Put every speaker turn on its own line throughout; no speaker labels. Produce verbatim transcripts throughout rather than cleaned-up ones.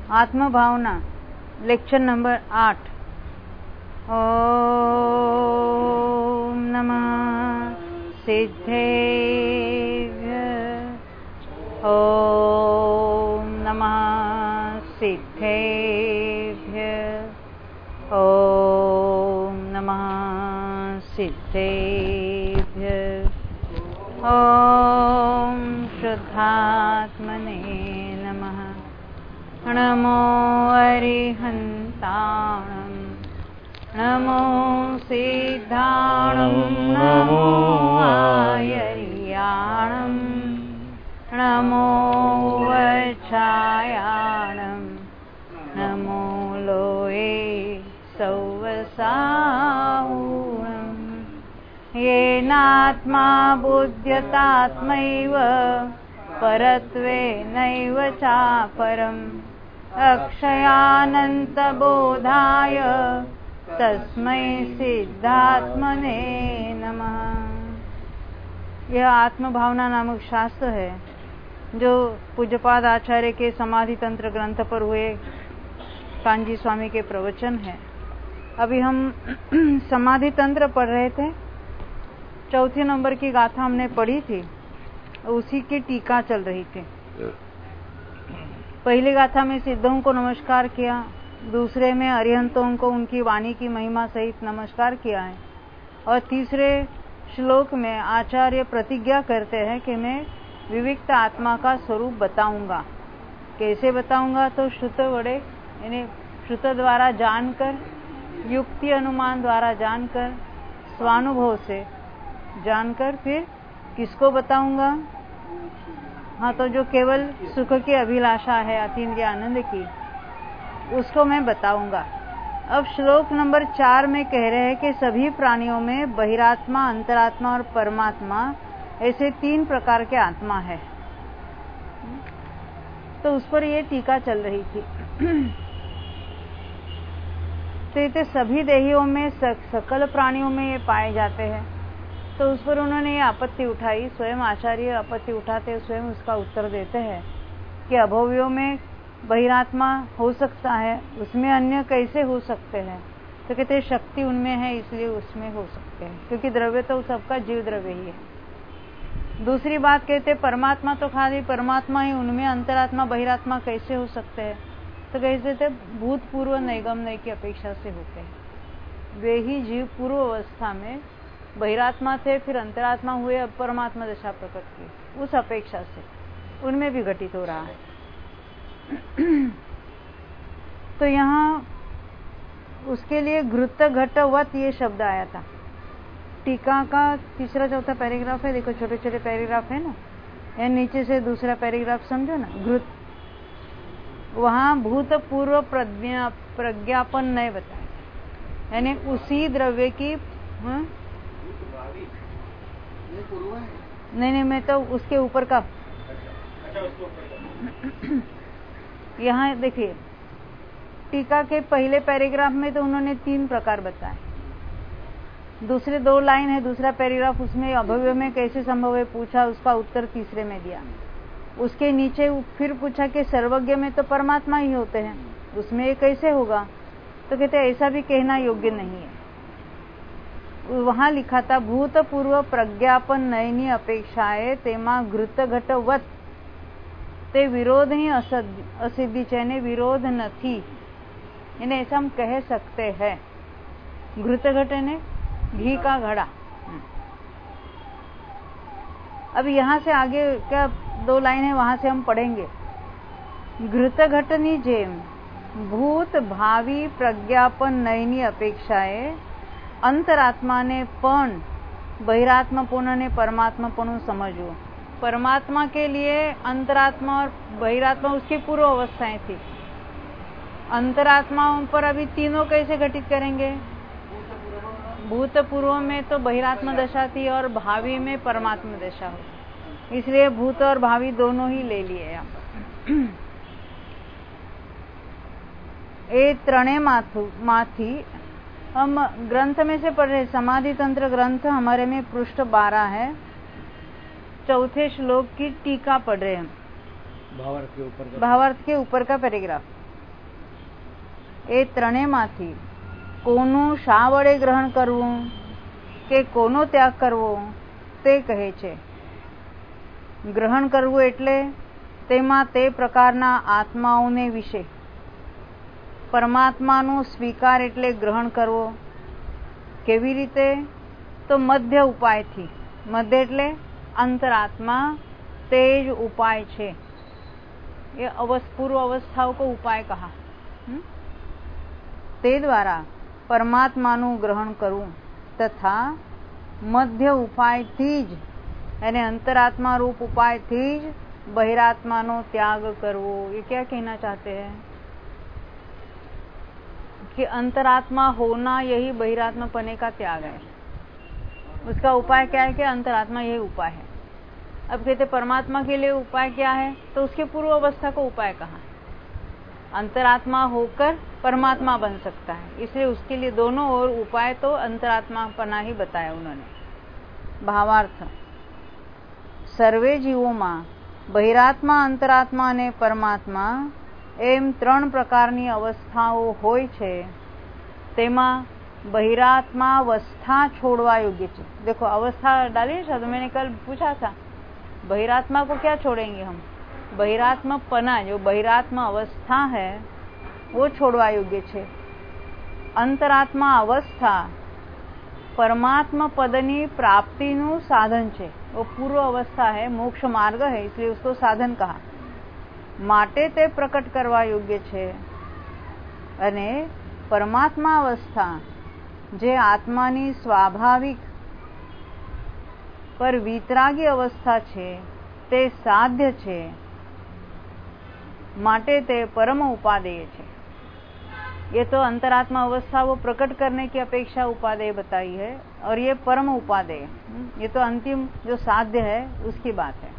आत्म भावना lecture number आठ। ओम नमः सिद्धेभ्य, ओम नमः सिद्धेभ्य, ओम नमः सिद्धेभ्य, ओम शुद्धात्मने नमः। नमो अरिहन्ताणं, नमो सिद्धाणं, नमो आयर्याणं, नमो वच्छायाणं, नमो लोये सौवसाहुणं। येनात्मा बुध्यतात्मैव परत्वेनैव चापरम् अक्षयानन्तबोधाय तस्मै सिद्धात्मने नमः। यह आत्मभावना नामक शास्त्र है जो पूज्यपाद आचार्य के समाधि तंत्र ग्रंथ पर हुए कांजी स्वामी के प्रवचन है। अभी हम समाधि तंत्र पढ़ रहे थे। चौथे नंबर की गाथा हमने पढ़ी थी, उसी की टीका चल रही थी। पहली गाथा में सिद्धों को नमस्कार किया, दूसरे में अरिहंतों को उनकी वाणी की महिमा सहित नमस्कार किया है, और तीसरे श्लोक में आचार्य प्रतिज्ञा करते हैं कि मैं विविक्त आत्मा का स्वरूप बताऊंगा। कैसे बताऊंगा? तो श्रुत वड़े यानी श्रुत द्वारा जानकर, युक्ति अनुमान द्वारा जानकर, स्वानुभव से जानकर, फिर किसको बताऊंगा? हाँ, तो जो केवल सुख की अभिलाषा है अतीन्द्रिय आनंद की, उसको मैं बताऊंगा। अब श्लोक नंबर चार में कह रहे हैं कि सभी प्राणियों में बहिरात्मा, अंतरात्मा और परमात्मा ऐसे तीन प्रकार के आत्मा है। तो उस पर ये टीका चल रही थी। तो ये सभी देहियों में, सकल प्राणियों में ये पाए जाते हैं। तो उस पर उन्होंने ये आपत्ति उठाई, स्वयं आचार्य आपत्ति उठाते स्वयं उसका उत्तर देते हैं कि अभव्यों में बहिरात्मा हो सकता है, उसमें अन्य कैसे हो सकते हैं? तो कहते शक्ति उनमें है इसलिए उसमें हो सकते हैं, क्योंकि द्रव्य तो सबका जीव द्रव्य ही है। दूसरी बात कहते परमात्मा तो खाली परमात्मा ही, उनमें अंतरात्मा बहिरात्मा कैसे हो सकते हैं? तो कैसे थे भूतपूर्व नैगम्य की अपेक्षा से होते हैं। वे ही जीव पूर्व अवस्था में बहिरात्मा थे, फिर अंतरात्मा हुए, अब परमात्मा दशा प्रकट की, उस अपेक्षा से उनमें भी घटित हो रहा है। तो यहाँ उसके लिए घृत घटवत ये शब्द आया था। टीका का तीसरा चौथा पैराग्राफ है, देखो छोटे छोटे पैराग्राफ है ना, या नीचे से दूसरा पैराग्राफ समझो ना। घृत, वहां भूतपूर्व प्रज्ञा प्रज्ञापन नहीं बताया, यानी उसी द्रव्य की हाँ? नहीं नहीं मैं तो उसके ऊपर का यहाँ देखिए, टीका के पहले पैराग्राफ में तो उन्होंने तीन प्रकार बताए। दूसरे दो लाइन है दूसरा पैराग्राफ, उसमें अभव्य में कैसे संभव है पूछा, उसका उत्तर तीसरे में दिया। उसके नीचे फिर पूछा कि सर्वज्ञ में तो परमात्मा ही होते हैं, उसमें ये कैसे होगा? तो कहते ऐसा भी कहना योग्य नहीं है। वहां लिखा था भूतपूर्व प्रज्ञापन नयनी अपेक्षाए तेमा घृत घटवत ते विरोध ही असिद्धि चैने विरोध नथी, इन्हें ऐसा हम कह सकते हैं। घृत घट ने घी का घड़ा। अब यहाँ से आगे क्या दो लाइन है, वहां से हम पढ़ेंगे। घृत घटनी जेम भूत भावी प्रज्ञापन नयनी अपेक्षाए અંતરાત્માને પણ બહિરાત્માપૂર્ણને પરમાત્માપણું સમજવું। परमात्मा के लिए अंतरात्मा और बहिरात्मा उसकी पूर्व अवस्थाएं थी। अंतरात्माओं पर अभी तीनों कैसे घटित करेंगे? भूतपूर्व में तो बहिरात्मा दशा थी और भावी में परमात्मा दशा हो, इसलिए भूत और भावी दोनों ही ले लिए यहाँ पर। ए त्रणे माथु माथी हम ग्रंथ में से पढ़ रहे, समाधि तंत्र ग्रंथ हमारे में पृष्ठ बारह है, चौथे श्लोक की टीका पढ़ रहे हैं।
भावार्थ के ऊपर का
भावार्थ के ऊपर का पैराग्राफ। એ ત્રણેયમાંથી કોનું શા વડે ગ્રહણ કરવું કે કોનો ત્યાગ કરવો તે કહે છે. ગ્રહણ કરવું એટલે તેમાં તે પ્રકારના આત્માઓને વિશે. પરમાત્માનો સ્વીકાર એટલે ગ્રહણ કરવો. કેવી રીતે? તો મધ્ય ઉપાયથી. મધ્ય એટલે अंतरात्मा તે જ ઉપાય છે. ये अवस्थ पूर्व अवस्थाओं को उपाय कहा. તે દ્વારા પરમાત્માનું ગ્રહણ કરવું તથા મધ્ય ઉપાયથી જ यानी अंतरात्मा रूप उपायથી જ बहिरात्माનો त्याग करवो. ये क्या कहना चाहते हैं कि अंतरात्मा होना यही बहिरात्मा पने का त्याग है. उसका उपाय क्या है कि अंतरात्मा यही उपाय है. अब कहते परमात्मा के लिए उपाय क्या है, तो उसके पूर्व अवस्था को उपाय कहा. अंतरात्मा होकर परमात्मा बन सकता है, इसलिए उसके लिए दोनों ओर उपाय तो अंतरात्मा पना ही बताया उन्होंने. भावार्थ, सर्वे जीवोમાં બહિરાત્મા, અંતરાત્મા અને પરમાત્મા એમ ત્રણ પ્રકારની અવસ્થાઓ હોય છે. તેમાં बहिरात्मा अवस्था छोड़वा योग्य है. देखो अवस्था डाली था, तो मैंने कल पूछा था बहिरात्मा को क्या छोड़ेंगे हम. बहिरात्मा पना, जो बहिरात्मा अवस्था है वो छोड़वा योग्य है. अंतरात्मा अवस्था परमात्मा पदनी प्राप्तिनु साधन है. वो पूर्व अवस्था है, मोक्ष मार्ग है, इसलिए उसको साधन कहा. माटे ते प्रकट करवा योग्य है. अने परमात्मा अवस्था जे आत्मानी स्वाभाविक पर वितरागी अवस्था छे ते साध्य छे, माटे ते परम उपादेय छे. ये तो अंतरात्मा अवस्था वो प्रकट करने की अपेक्षा उपादेय बताई है, और ये परम उपादेय, ये तो अंतिम जो साध्य है उसकी बात है.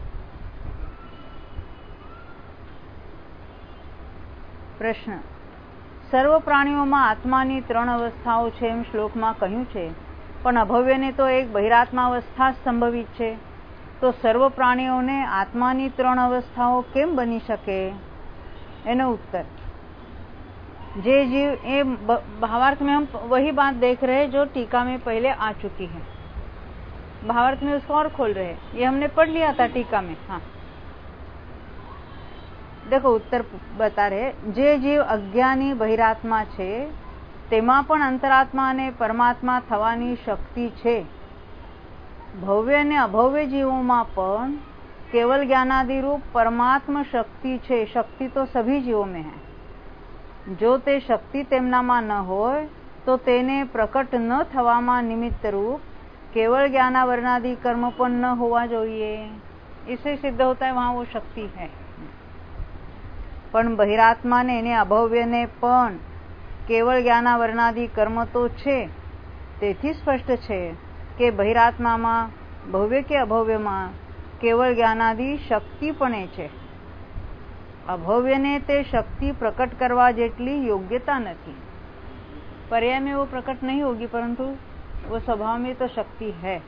प्रश्न, સર્વ પ્રાણીઓમાં આત્માની ત્રણ અવસ્થાઓ છે એમ શ્લોકમાં કહ્યું છે, પણ અભવ્યને તો એક બહિરાત્મા અવસ્થા સંભવિત છે. તો સર્વ પ્રાણીઓને આત્માની ત્રણ અવસ્થાઓ કેમ બની શકે? એનો उत्तर, जे जीव, ये भावार्थ में हम वही बात देख रहे हैं जो टीका में पहले आ चुकी है. भावार्थ में उसको और खोल रहे हैं. ये हमने पढ़ लिया था टीका में. हाँ देखो उत्तर बता रहे, जे जीव अज्ञानी बहिरात्मा छे तेमा पण अंतरात्मा ने परमात्मा थवानी शक्ति छे. भव्य ने अभव्य जीवों पण केवल ज्ञानादि रूप परमात्मा शक्ति छे. शक्ति तो सभी जीवों में है. जो ते शक्ति तेमनामां न होय तो तेने प्रकट न थवामां निमित्त रूप केवल ज्ञानावरणादि कर्म पण न होवा जोईए. इससे सिद्ध होता है वहां वो शक्ति है. पण बहिरात्मा ने एने अभव्य ने पण केवल ज्ञानावरणादि कर्म तो छे. तेथी स्पष्ट छे के बहिरात्मा भव्य के अभव्य में केवल ज्ञानादि शक्ति पणे छे. अभव्य ने ते शक्ति प्रकट करवा जेटली योग्यता नहीं. पर्याय में वो प्रकट नहीं होगी, परंतु वो स्वभाव में तो शक्ति है.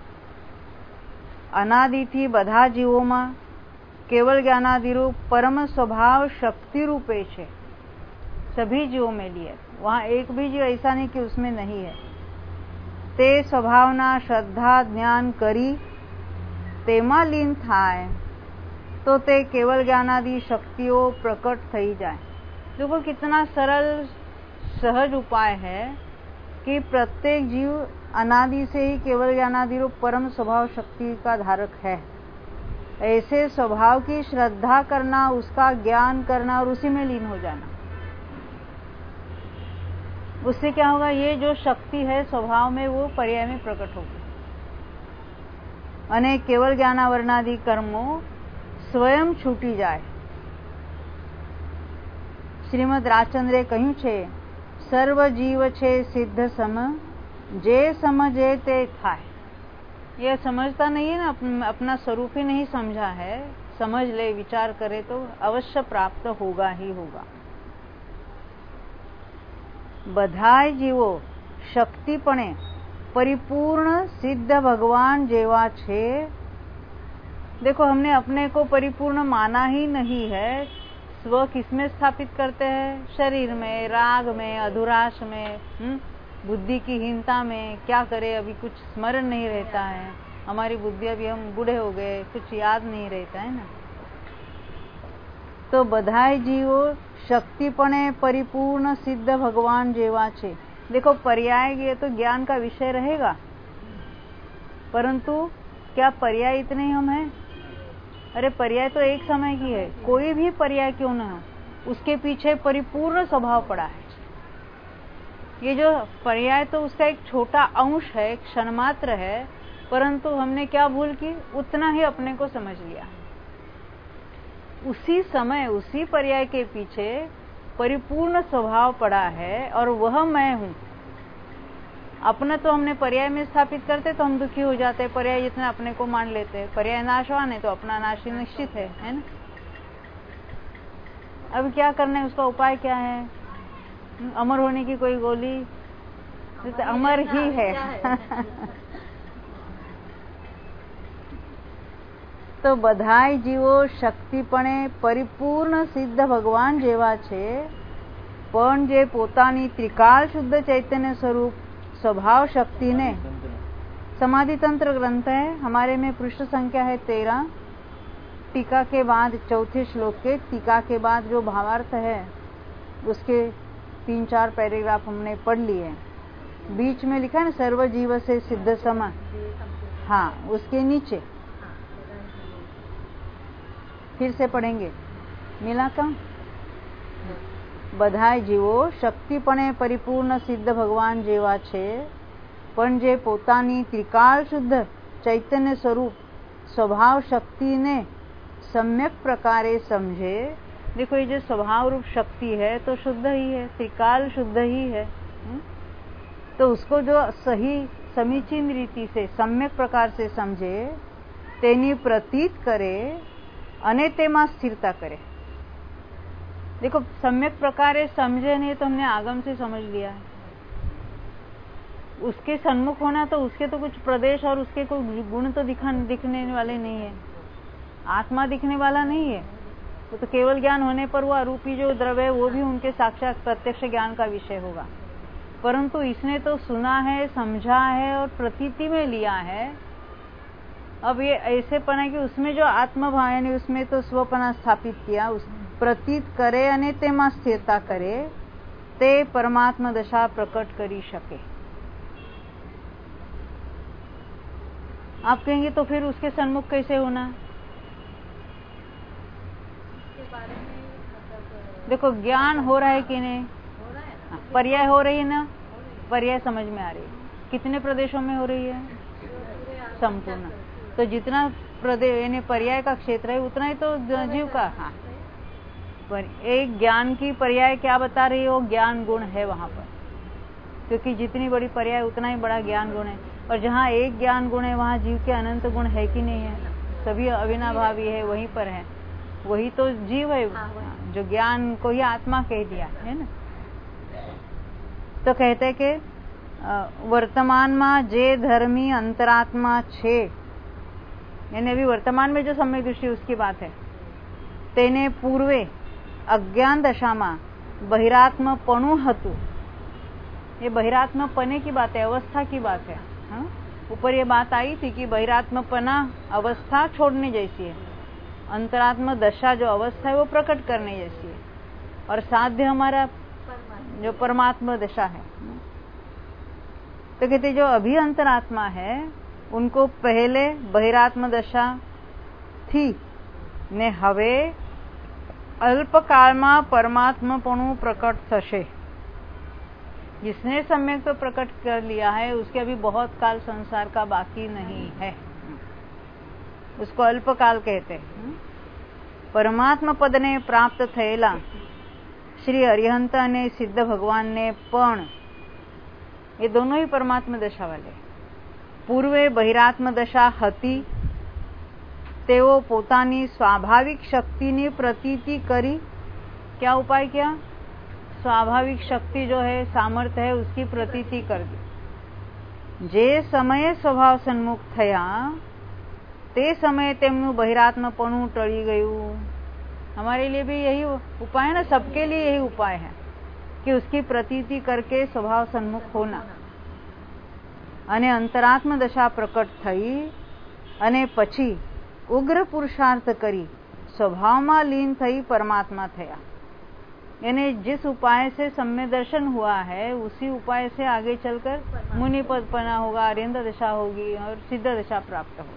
अनादि थी बधा जीवों में केवल ज्ञानादि रूप परम स्वभाव शक्ति रूपे छे. सभी जीवों में लिए, वहां एक भी जीव ऐसा नहीं कि उसमें नहीं है. ते स्वभावना श्रद्धा ज्ञान करी तेमा लीन थाय तो ते केवल ज्ञानादि शक्तिओ प्रकट थई जाए. देखो कितना सरल सहज उपाय है कि प्रत्येक जीव अनादि से ही केवल ज्ञानादि रूप परम स्वभाव शक्ति का धारक है. ऐसे स्वभाव की श्रद्धा करना, उसका ज्ञान करना और उसी में लीन हो जाना, उससे क्या होगा? ये जो शक्ति है स्वभाव में वो पर्याय में प्रकट होगी. अने केवल ज्ञानावरणादि कर्मों स्वयं छूटी जाए. श्रीमद राजचंद्रे कह્યું છે, सर्व जीव छे सिद्ध सम जे समझे ते थाय. ये समझता नहीं है ना, अपना स्वरूप ही नहीं समझा है. समझ ले, विचार करे तो अवश्य प्राप्त होगा ही होगा. बधाय जीवो शक्तिपणे परिपूर्ण सिद्ध भगवान जेवा छे. देखो हमने अपने को परिपूर्ण माना ही नहीं है, स्व किसमें स्थापित करते हैं? शरीर में, राग में, अधुराश में, हुँ? बुद्धि की हीनता में। क्या करे, अभी कुछ स्मरण नहीं रहता है, हमारी बुद्धि, अभी हम बूढ़े हो गए, कुछ याद नहीं रहता है ना। तो बधाई जीवो शक्तिपणे परिपूर्ण सिद्ध भगवान जेवा छे। देखो, पर्याय ये तो ज्ञान का विषय रहेगा, परंतु क्या पर्याय इतने हम हैं? अरे पर्याय तो एक समय की है, कोई भी पर्याय क्यों ना हो, उसके पीछे परिपूर्ण स्वभाव पड़ा है। ये जो पर्याय तो उसका एक छोटा अंश है, क्षण मात्र है, परंतु हमने क्या भूल की? उतना ही अपने को समझ लिया। उसी समय उसी पर्याय के पीछे परिपूर्ण स्वभाव पड़ा है और वह मैं हूं। अपना तो हमने पर्याय में स्थापित करते तो हम दुखी हो जाते, पर्याय जितना अपने को मान लेते, पर्याय नाशवान है तो अपना नाश निश्चित है, है ना। अब क्या करना है, उसका उपाय क्या है? अमर होने की कोई गोली? तो अमर ही है। तो बधाई जीवो शक्तिपणे परिपूर्ण सिद्ध भगवान जेवा छे, पण जे पोतानी त्रिकाल शुद्ध चैतन्य स्वरूप स्वभाव शक्ति ने, समाधि तंत्र ग्रंथ है हमारे में, पृष्ठ संख्या है तेरह, टीका के बाद चौथे श्लोक के टीका के बाद जो भावार्थ है उसके तीन चार पैराग्राफ हमने पढ़ लिए। बीच में लिखा है ना, सर्व जीव से सिद्ध सम, हाँ उसके नीचे फिर से पढ़ेंगे। मिला का बधाई जीवो शक्तिपणे परिपूर्ण सिद्ध भगवान जेवा छे, पण जे पोतानी त्रिकाल शुद्ध चैतन्य स्वरूप स्वभाव शक्ति ने सम्यक प्रकारे समझे। देखो, ये जो स्वभाव रूप शक्ति है तो शुद्ध ही है, त्रिकाल शुद्ध ही है, तो उसको जो सही समीचीन रीति से सम्यक प्रकार से समझे, तेनी प्रतीत करे अने तेमा स्थिरता करे। देखो, सम्यक प्रकारे समझे नहीं तो हमने आगम से समझ लिया है, उसके सन्मुख होना तो उसके तो कुछ प्रदेश और उसके कोई गुण तो दिखा दिखने वाले नहीं है, आत्मा दिखने वाला नहीं है, वो तो केवल ज्ञान होने पर वो अरूपी जो द्रव्य है वो भी उनके साक्षात प्रत्यक्ष ज्ञान का विषय होगा। परंतु इसने तो सुना है, समझा है और प्रतीति में लिया है। अब ये ऐसे पना कि उसमें जो आत्मभाव यानी उसमें तो स्वपना स्थापित किया, उस प्रतीत करे अने तेमा स्थिरता करे, ते परमात्मा दशा प्रकट करी सके। आप कहेंगे तो फिर उसके सन्मुख कैसे होना? देखो, ज्ञान हो रहा है कि नहीं? पर्याय हो रही है ना, पर्याय समझ में आ रही है। कितने प्रदेशों में हो रही है? संपूर्ण। तो जितना प्रदेश यानी पर्याय का क्षेत्र है उतना ही तो जीव का। हाँ, पर एक ज्ञान की पर्याय क्या बता रही हो? ज्ञान गुण है वहां पर, क्योंकि जितनी बड़ी पर्याय उतना ही बड़ा ज्ञान गुण है। और जहाँ एक ज्ञान गुण है वहां जीव के अनंत गुण है कि नहीं है? सभी अविनाभावी है, वहीं पर है, वही तो जीव है जो ज्ञान को ही आत्मा कह दिया है ना। तो कहते कि वर्तमान में जे धर्मी अंतरात्मा छे, यानी अभी वर्तमान में जो सम्यक दृष्टि उसकी बात है, तेने पूर्वे अज्ञान दशा में बहिरात्म पणु हतु। ये बहिरात्म पने की बात है, अवस्था की बात है। हाँ? ऊपर ये बात आई थी कि बहिरात्मपना अवस्था छोड़ने जैसी है, अंतरात्म दशा जो अवस्था है वो प्रकट करने जैसी है, और साध्य हमारा जो परमात्मा दशा है। तो कहते जो अभी अंतरात्मा है उनको पहले बहिरात्म दशा थी ने हवे अल्पकाल में परमात्मपणु प्रकट थशे। जिसने सम्यक तो प्रकट कर लिया है उसके अभी बहुत काल संसार का बाकी नहीं है, उसको अल्पकाल कहते हैं। परमात्मा पद ने प्राप्त थयेला श्री अरिहंत ने सिद्ध भगवान ने पण, ये दोनों ही परमात्मा दशा वाले। पूर्वे बहिरात्म दशा हती, तेओ पोतानी स्वाभाविक शक्तिनी प्रतीति करी। क्या उपाय किया? स्वाभाविक शक्ति जो है, सामर्थ्य है, उसकी प्रतीति कर दी। जे समये स्वभाव सन्मुख थया ते समये तेमनु बहिरात्मपणु टळी गयुं। हमारे लिए भी यही उपाय है ना, सबके लिए यही उपाय है कि उसकी प्रतीति करके स्वभाव सन्मुख होना અને અંતરાત્મ દશા પ્રકટ થઈ અને પછી ઉગ્ર પુરુષાર્થ કરી स्वभावમાં लीन થઈ परमात्मा થયા। यानी जिस उपाय से सम्य दर्शन हुआ है उसी उपाय से आगे चलकर मुनि पद पना होगा, आर्यंत दशा होगी और सिद्ध दशा प्राप्त होगी।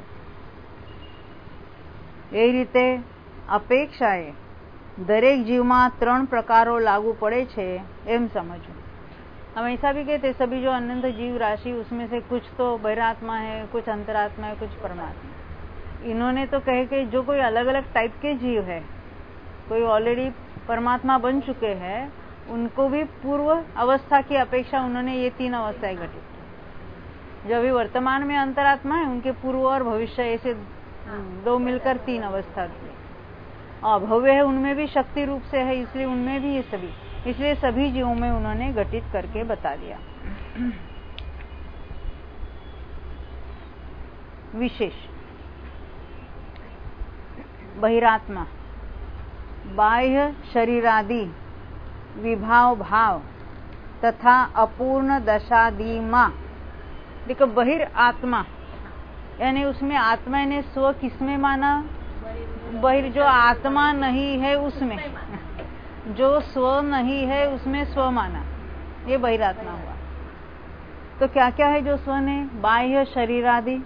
એ રીતે અપેક્ષાએ દરેક જીવમાં ત્રણ પ્રકારો લાગુ પડે છે એમ સમજો। हम ऐसा भी कहते सभी जो अनंत जीव राशि उसमें से कुछ तो बहिरात्मा है, कुछ अंतरात्मा है, कुछ परमात्मा। इन्होंने तो कहे कि जो कोई अलग अलग टाइप के जीव है, कोई ऑलरेडी परमात्मा बन चुके हैं, उनको भी पूर्व अवस्था की अपेक्षा उन्होंने ये तीन अवस्थाएं घटित। जो अभी वर्तमान में अंतरात्मा है उनके पूर्व और भविष्य ऐसे दो मिलकर तीन अवस्था थी। अभव्य है उनमें भी शक्ति रूप से है, इसलिए उनमें भी ये सभी, इसलिए सभी जीवों में उन्होंने घटित करके बता दिया। विशेष बहिरात्मा बाह्य शरीरादि विभाव भाव तथा अपूर्ण दशादि मां। देखो बहिर आत्मा यानी उसमें आत्मा ने स्व किसमें माना? बहिर जो आत्मा नहीं है उसमें, जो स्व नहीं है उसमें स्व माना, ये बहिरात्मा हुआ। तो क्या क्या है जो स्व ने? बाह्य शरीर आदि,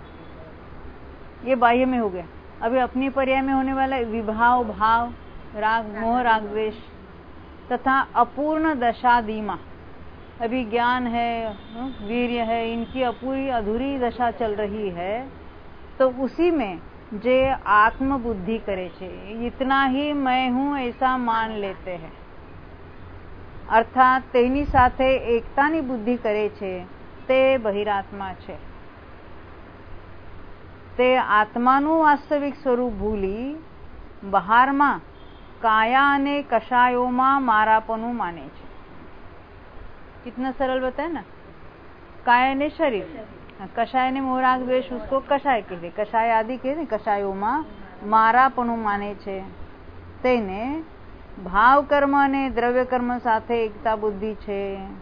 ये बाह्य में हो गया। अभी अपनी पर्याय में होने वाला विभाव भाव, राग मोह राग द्वेष तथा अपूर्ण दशादीमा। अभी ज्ञान है, वीर्य है, इनकी अपूरी अधूरी दशा चल रही है, तो उसी में जे आत्म बुद्धि करे छे, इतना ही मैं हूं ऐसा मान लेते हैं, अर्थात तेनी साथे एकतानी बुद्धि करे छे, ते बहिरात्मा छे। ते आत्माનું વાસ્તવિક સ્વરૂપ ભૂલી બહારમાં કાયા અને કશાયોમાં મારાપનું માને છે। कितना सरल बताए ना। काया ने शरीर, कषाय ने मोहराग द्वेष, उसको कषाय कहते, कषाय आदि कहते, कषायों मारापणु माने छे। तेने भाव कर्म ने द्रव्य कर्म साथे एकता बुद्धि छे।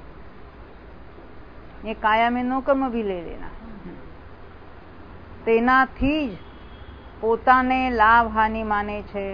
ये काया में नो कर्म भी ले लेना। तेनाथी ज पोताने लाभ हानि माने छे।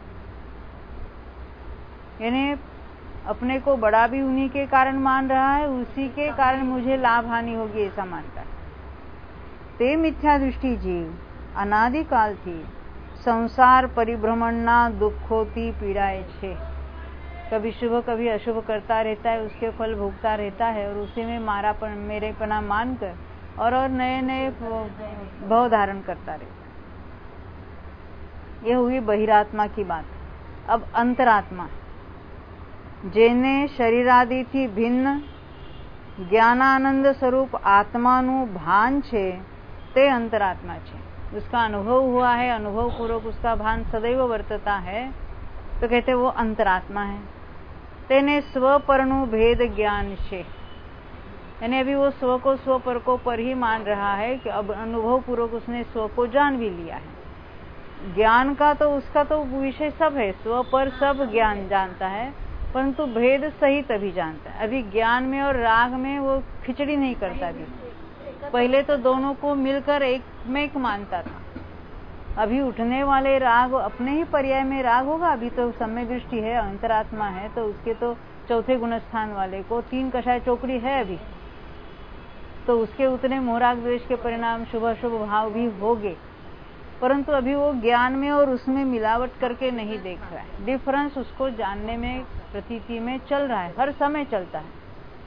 यानी अपने को बड़ा भी उन्हीं के कारण मान रहा है, उसी के कारण मुझे लाभ हानि होगी ऐसा मानता है। ते मिथ्या दृष्टि जीव अनादिकाल थी संसार परिभ्रमणना दुखोती पीड़ाए छे। कभी शुभ कभी अशुभ करता रहता है, उसके फल भोगता रहता है और उसी में मारापन मेरेपना मानकर और और नए नए भाव धारण करता रहता है। यह हुई बहिरात्मा की बात। अब अंतरात्मा, जेने शरीरादि थी भिन्न ज्ञानानंद स्वरूप आत्मानु भान छे, ते अंतरात्मा छे। उसका अनुभव हुआ है, अनुभव पूर्वक उसका भान सदैव वर्तता है, तो कहते वो अंतरात्मा है। तेने स्व परनु भेद ज्ञान छे, यानी अभी वो स्व को स्व पर को पर ही मान रहा है कि अब अनुभव पूर्वक उसने स्व को जान भी लिया है। ज्ञान का तो उसका तो विषय सब है, स्व पर सब ज्ञान जानता है, परंतु भेद सहित अभी जानता है। अभी ज्ञान में और राग में वो खिचड़ी नहीं करता भी। पहले तो दोनों को मिलकर एक में एक मानता था। अभी उठने वाले राग अपने ही पर्याय में राग होगा। अभी तो सम्य दृष्टि है, अंतरात्मा है, तो उसके तो चौथे गुणस्थान वाले को तीन कषाय चौकड़ी है अभी, तो उसके उतने मोहराग द्वेष के परिणाम शुभ अशुभ भाव भी होंगे, परंतु अभी वो ज्ञान में और उसमें मिलावट करके नहीं देख रहा है। डिफरेंस उसको जानने में, प्रतीति में चल रहा है, हर समय चलता है।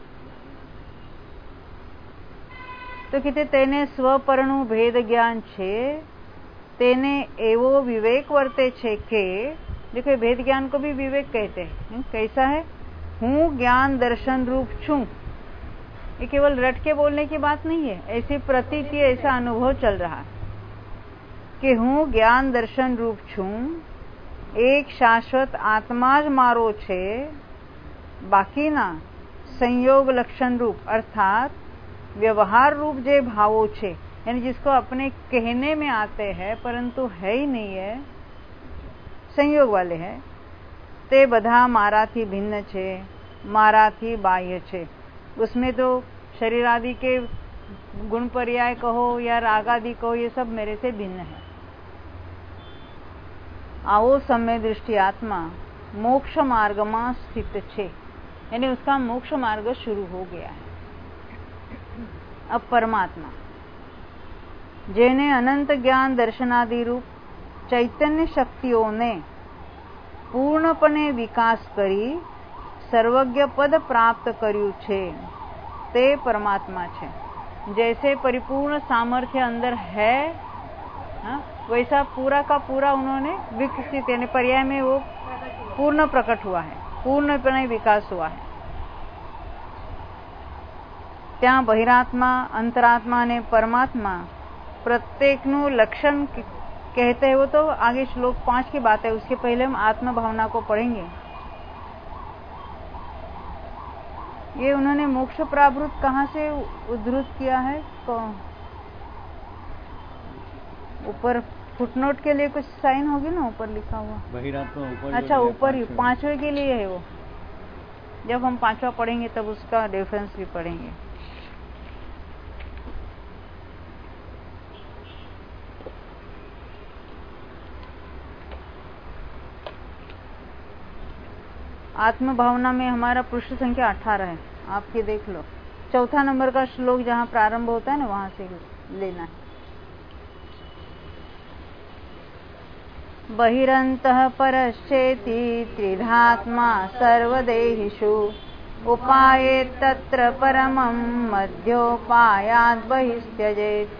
तो कहते तेने स्वपरणु भेद ज्ञान छे, तेने एवो विवेक वर्ते छे के, देखो भेद ज्ञान को भी विवेक कहते हैं। कैसा है? हूँ ज्ञान दर्शन रूप छूं। ये केवल रट के बोलने की बात नहीं है, ऐसी प्रतीति, ऐसा अनुभव चल रहा है कि हूँ ज्ञान दर्शन रूप छूं, एक शाश्वत आत्मा ज मारो छे, बाकी ना संयोग लक्षण रूप अर्थात व्यवहार रूप जे भावो छे, यानी जिसको अपने कहने में आते हैं परंतु है ही नहीं है, संयोग वाले है ते बधा माराथी भिन्न छे, माराथी बाह्य छे। उसमें तो शरीर आदि के गुण पर्याय कहो या राग आदि कहो, ये सब मेरे से भिन्न है। आवो समय दृष्टि आत्मा मोक्ष मार्ग में स्थित छे, यानी उसका मोक्ष मार्ग शुरू हो गया है। अब परमात्मा जेने अनंत ज्ञान दर्शनादि रूप चैतन्य शक्तिओं ने पूर्णपणे विकास करी सर्वज्ञ पद प्राप्त कर्यु छे ते परमात्मा छे। जैसे परिपूर्ण सामर्थ्य अंदर है, हा? वैसा पूरा का पूरा उन्होंने विकसित, यानी पर्याय में वो पूर्ण प्रकट हुआ है, पूर्णपणे विकास हुआ है। त्या बहिरात्मा, अंतरात्मा ने परमात्मा प्रत्येकनु लक्षण कहते हैं। वो तो आगे श्लोक पांच की बात है, उसके पहले हम आत्म भावना को पढ़ेंगे। ये उन्होंने मोक्ष प्रावृत कहाँ से उद्धृत किया है? ऊपर फुटनोट के लिए कुछ साइन होगी ना, ऊपर लिखा हुआ
बहिरात्मा ऊपर।
अच्छा, ऊपर ही पांचवे के लिए है वो। जब हम पांचवा पढ़ेंगे तब उसका डिफरेंस भी पढ़ेंगे। आत्म भावना में हमारा पृष्ठ संख्या अठारह है, आपके देख लो। चौथा नंबर का श्लोक जहाँ प्रारंभ होता है ना, वहां से लेना है। बहिरंतः परश्चेति त्रिधात्मा सर्वदेहिषु उपाये तत्र परमं मध्योपायात् बहिस्त्यजेत्।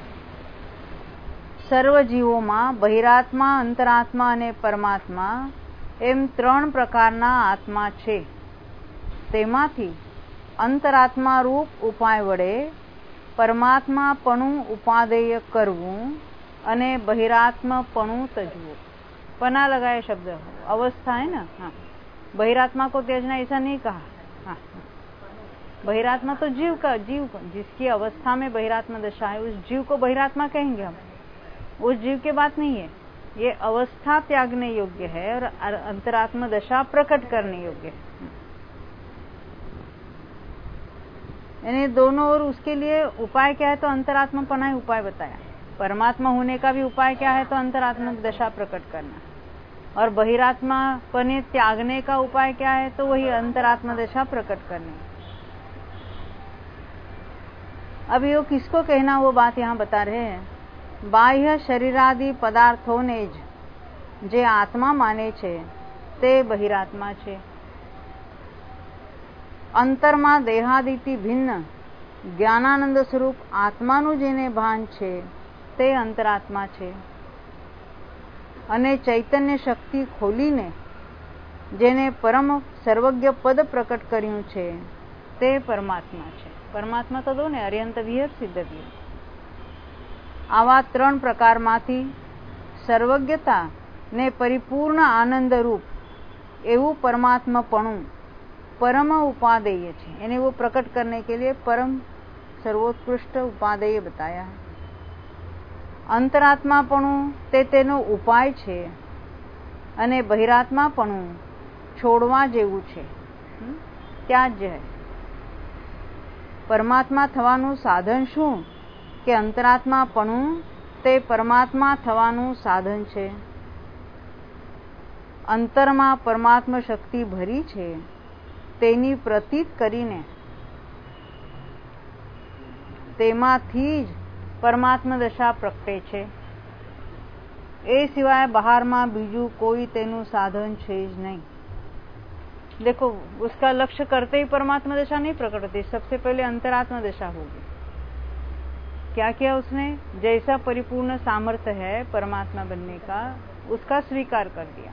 सर्व जीवोમાં બહિરાત્મા, અંતરાત્મા અને પરમાત્મા એમ ત્રણ પ્રકારના આત્મા છે। તેમાંથી અંતરાત્મા રૂપ ઉપાય વડે પરમાત્માપણું ઉપાદેય કરવું અને બહિરાત્માપણું તજવું। पना लगाया शब्द अवस्था है ना। हाँ, बहिरात्मा को त्याजना ऐसा नहीं कहा। हाँ, बहिरात्मा तो जीव का, जीव का जिसकी अवस्था में बहिरात्मा दशा है, उस जीव को बहिरात्मा कहेंगे हम। उस जीव की बात नहीं है। ये अवस्था त्यागने योग्य है और अंतरात्मा दशा प्रकट करने योग्य है। यानी दोनों ओर उसके लिए उपाय क्या है? तो अंतरात्मा पना ही उपाय बताया। परमात्मा होने का भी उपाय क्या है? तो अंतरात्मा दशा प्रकट करना। और बहिरात्मा पने त्यागने का उपाय क्या है? तो वही अंतरात्मा दशा प्रकट करनी। अब यो किसको कहना, वो बात यहाँ बता रहे हैं। बाह्य शरीरादि पदार्थों ने जे आत्मा माने छे ते बहिरात्मा छे। अंतरमा देहादिति भिन्न ज्ञानानंद स्वरूप आत्मानु जेने भान छे ते अंतरात्मा छे। अने चैतन्य शक्ति खोलीने जेने परम सर्वज्ञ पद प्रकट कर्યું છે તે પરમાત્મા છે। પરમાત્મા તો દો ને, અર્યંત વિહર સિદ્ધ વિહર। આવા ત્રણ પ્રકારમાંથી સર્વજ્ઞતા ને પરિપૂર્ણ આનંદ रूप એવું પરમાત્માપણું परम उपादेय છે। એને वो प्रकट करने के लिए परम सर्वोत्कृष्ट उपादेय बताया है। अंतरात्मापणुं ते तेनो उपाय छे अने बहिरात्मापणुं छोड़वा जेवुं छे, त्याज्य है। परमात्मा थवानुं साधन शुं के अंतरात्मापणुं ते परमात्मा थवानुं साधन छे। अंतरमां परमात्मा शक्ति भरी छे तेनी प्रतीत करीने तेमांथी ज परमात्मा दशा प्रगटे छे। ए सिवाय बहारमां बीजू कोई तेनु साधन छे ज नहीं। देखो, उसका लक्ष्य करते ही परमात्मा दशा नहीं प्रकट होती। सबसे पहले अंतरात्मा दशा होगी। क्या किया उसने? जैसा परिपूर्ण सामर्थ्य है परमात्मा बनने का, उसका स्वीकार कर दिया।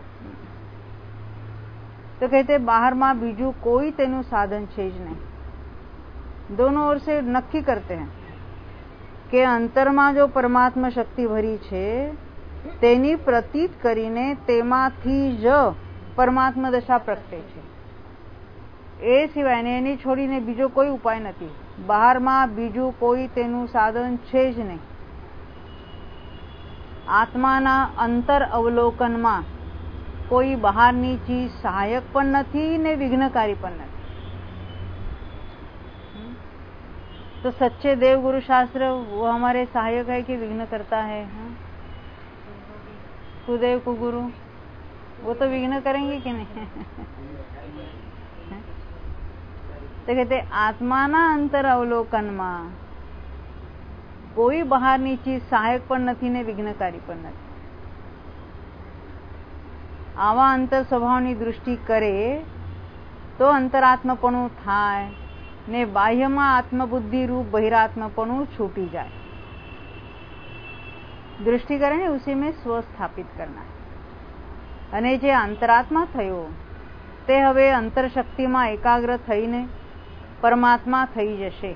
तो कहते बहारमां बीजू कोई तेनु साधन छे ज नहीं। दोनों ओर से नक्की करते हैं કે અંતરમાં જો પરમાત્મા શક્તિ ભરી છે તેની પ્રતીત કરીને તેમાંથી જ પરમાત્મા દશા પ્રગટે છે। એ સિવાયને એની છોડીને બીજો કોઈ ઉપાય નથી। બહારમાં બીજું કોઈ તેનું સાધન છે જ નહીં। આત્માના અંતર અવલોકનમાં કોઈ બહારની ચીજ સહાયક પણ નથી ને વિઘ્નકારી પણ નથી. तो सच्चे देव गुरु शास्त्र वो हमारे सहायक है कि विघ्न करता है? कुदेव कुगुरु वो तो विघ्न करेंगे कि नहीं? तो कहते आत्माना अंतर अवलोकन में कोई બહારની ચીજ સહાયક પણ નથી ને વિઘ્નકારી પણ નથી. આવા અંતર સ્વભાવની દૃષ્ટિ કરે તો અંતરાત્મપણું થાય ને બાહ્યમાં આત્મબુદ્ધિ રૂપ બહિરાત્મપણું छूटी जाए. दृष्टि करे ने उसी में स्व स्थापित करना है. અને જે અંતરાત્મા થયો તે હવે અંતરશક્તિમાં એકાગ્ર થઈને પરમાત્મા થઈ જશે.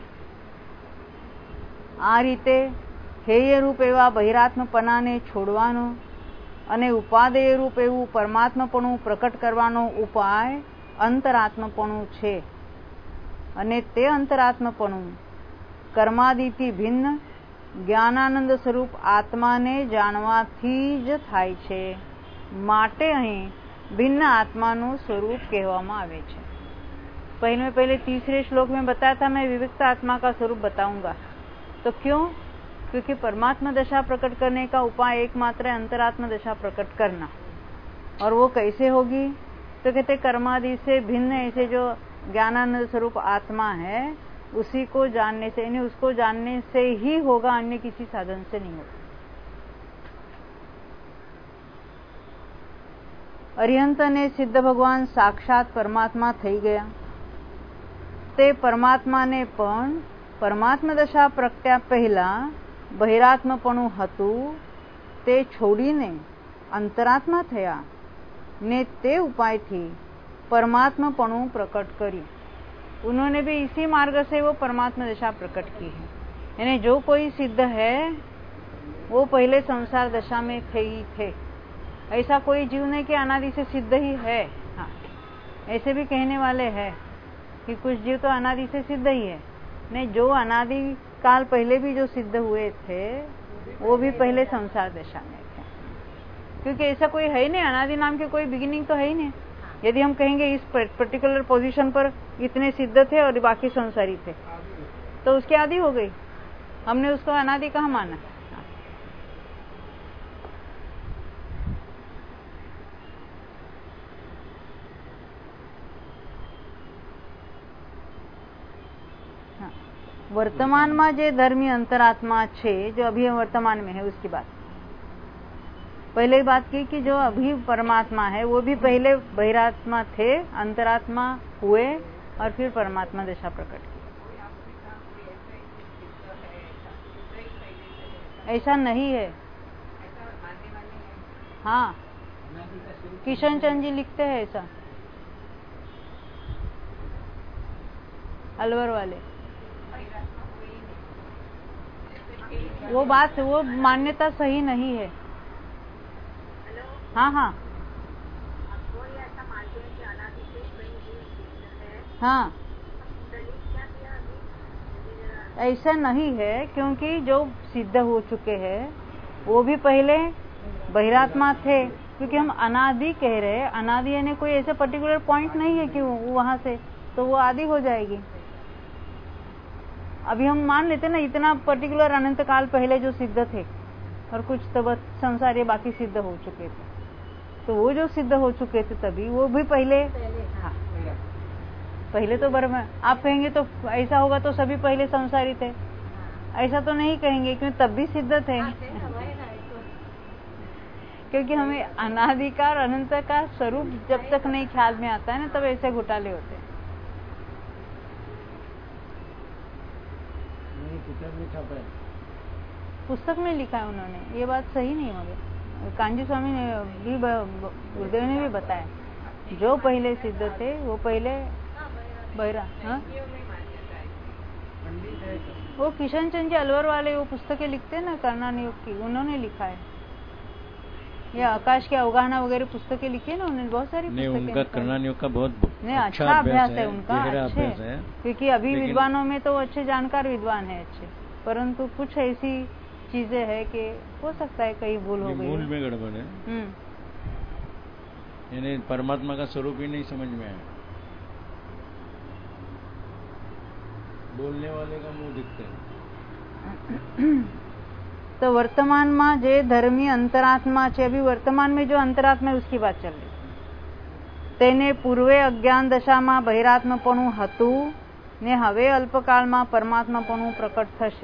આ રીતે હેય રૂપ એવા બહિરાત્મપણાને છોડવાનો અને ઉપાદેય રૂપ એવું પરમાત્મપણું પ્રકટ કરવાનો ઉપાય અંતરાત્મપણું છે. અને તે અંતરાત્મપણું કર્માદિથી ભિન્ન જ્ઞાનાનંદ સ્વરૂપ આત્માને જાણવાથી જ થાય છે. માટે અહીં भिन्न आत्माનું स्वरूप कहवामा आवे छे. पहले में पहले तीसरे श्लोक में बताया था मैं विविक्त आत्मा का स्वरूप बताऊंगा. तो क्यों? क्योंकि परमात्मा दशा प्रकट करने का उपाय एकमात्र है अंतरात्मा दशा प्रकट करना. और वो कैसे होगी? तो कहते कर्मादि से भिन्न ऐसे जो ज्ञानानंद स्वरूप आत्मा है उसी को जानने से, यानी उसको जानने से ही होगा, अन्य किसी साधन से नहीं होगा. अरिहंत ने सिद्ध भगवान साक्षात परमात्मा થઈ ગયા. તે પરમાત્માને પણ પરમાત્મા દશા પ્રગટ્યા પહેલા બહિરાત્મપણું હતું તે છોડીને અંતરાત્મા થયા ने ते उपाय थी परमात्मापणु प्रकट करी. उन्होंने भी इसी मार्ग से वो परमात्मा दशा प्रकट की है. यानी जो कोई सिद्ध है वो पहले संसार दशा में थे ही थे. ऐसा कोई जीव नहीं कि अनादि से सिद्ध ही है. हाँ, ऐसे भी कहने वाले हैं कि कुछ जीव तो अनादि से सिद्ध ही है. नहीं, जो अनादि काल पहले भी जो सिद्ध हुए थे वो भी पहले संसार दशा में थे. क्योंकि ऐसा कोई है नहीं, अनादि नाम के कोई बिगिनिंग तो है ही नहीं. यदि हम कहेंगे इस पर्टिकुलर पोजीशन पर इतने सिद्ध थे और बाकी संसारी थे तो उसकी आदि हो गई. हमने उसको अनादि कहाँ माना? हाँ, वर्तमान में जो धर्मी अंतरात्मा छे जो अभी वर्तमान में है उसकी बात. पहले बात की कि जो अभी परमात्मा है वो भी पहले बहिरात्मा थे, अंतरात्मा हुए और फिर परमात्मा दशा प्रकट की. ऐसा नहीं है. हाँ, किशन चंद जी लिखते हैं ऐसा, अलवर वाले. वो बात, वो मान्यता सही नहीं है. हाँ हाँ हाँ, ऐसा नहीं है. क्योंकि जो सिद्ध हो चुके हैं वो भी पहले बहिरात्मा थे. क्योंकि हम अनादि कह रहे हैं, अनादि यानी कोई ऐसे पर्टिकुलर पॉइंट नहीं है कि वहां से तो वो आदि हो जाएगी. अभी हम मान लेते ना इतना पर्टिकुलर अनंत काल पहले जो सिद्ध थे और कुछ तब संसार ये बाकी सिद्ध हो चुके थे. तो वो जो सिद्ध हो चुके थे तभी वो भी पहले, हाँ, पहले तो बराबर. आप कहेंगे तो ऐसा होगा तो सभी पहले संसारी थे, ऐसा तो नहीं कहेंगे क्योंकि तब भी सिद्ध थे. क्योंकि हमें अनादि का और अनंत का स्वरूप जब तक नहीं ख्याल में आता है ना तब ऐसे घोटाले होते हैं. पुस्तक में लिखा है उन्होंने, ये बात सही नहीं. मगर कांजी स्वामी ने भी, गुरुदेव ने भी बताया जो पहले सिद्ध थे वो पहले बहिरा. हाँ, वो किशन चंद जी अलवर वाले वो पुस्तकें लिखते हैं ना कर्णान योग की, उन्होंने लिखा है. ये आकाश के अवगाहना वगैरह पुस्तकें लिखी है ना उन्होंने, बहुत सारी पुस्तकें. उनका कर्णान योग का बहुत नहीं अच्छा अभ्यास है उनका, अच्छे है. क्योंकि अभी विद्वानों में तो अच्छे जानकार विद्वान है अच्छे, परंतु कुछ ऐसी चीजें है कि हो सकता है कहीं भूल हो गई, मूल में गड़बड़ है.
यानी परमात्मा का स्वरूप ही नहीं समझ में आया, बोलने वाले का मुंह दिखते हैं।
तो वर्तमान में जे धर्मी अंतरात्मा है, अभी वर्तमान में जो अंतरात्मा है उसकी बात चल रही, तेने पूर्वे अज्ञान दशा में बहिरात्मपणु हतु ने हवे अल्पकाल में परमात्मापणु प्रकट थशे।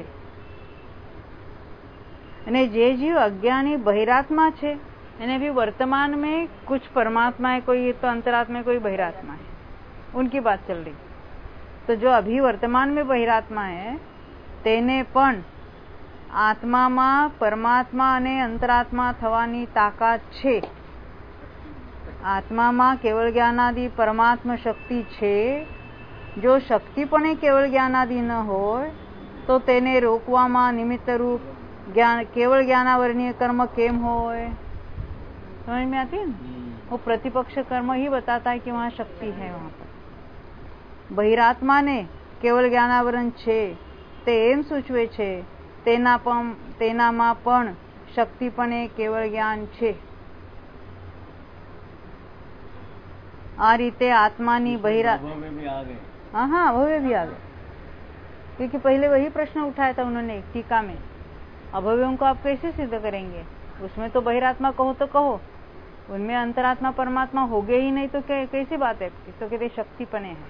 અને જે जीव अज्ञानी बहिरात्मा છે એને भी वर्तमान में कुछ परमात्मा है, कोई तो अंतरात्मा है, कोई बहिरात्मा है, उनकी बात चल रही। तो जो अभी वर्तमान में बहिरात्मा है તેને પણ આત્મામાં પરમાત્મા અને અંતરાત્મા થવાની તાકાત છે। આત્મામાં કેવળ જ્ઞાનાદિ પરમાત્મા શક્તિ છે। જો શક્તિ પણ કેવળ જ્ઞાનાદિ ન હોય તો તેને રોકવામાં નિમિત્તરૂપ ज्ञान केवल ज्ञानावरणीय कर्म केम होए, समझ में आती है ना? वो प्रतिपक्ष कर्म ही बताता है कि वहां शक्ति है। वहां पर बहिरात्मा ने केवल ज्ञानावरण छे ते एम सूचवे छे, तेना पण तेनामा पण शक्ति पण केवल ज्ञान छे। आ रीते आत्मानी बहिरात्मा
में भी आ गए।
हाँ हाँ भव्य भी आ गए, क्योंकि पहले वही प्रश्न उठाया था उन्होंने टीका में। अभव्यों को आप कैसे सिद्ध करेंगे? उसमें तो बहिरात्मा कहो तो कहो, उनमें अंतरात्मा परमात्मा हो गए ही नहीं तो कैसी बात है? तो कहते शक्तिपने है।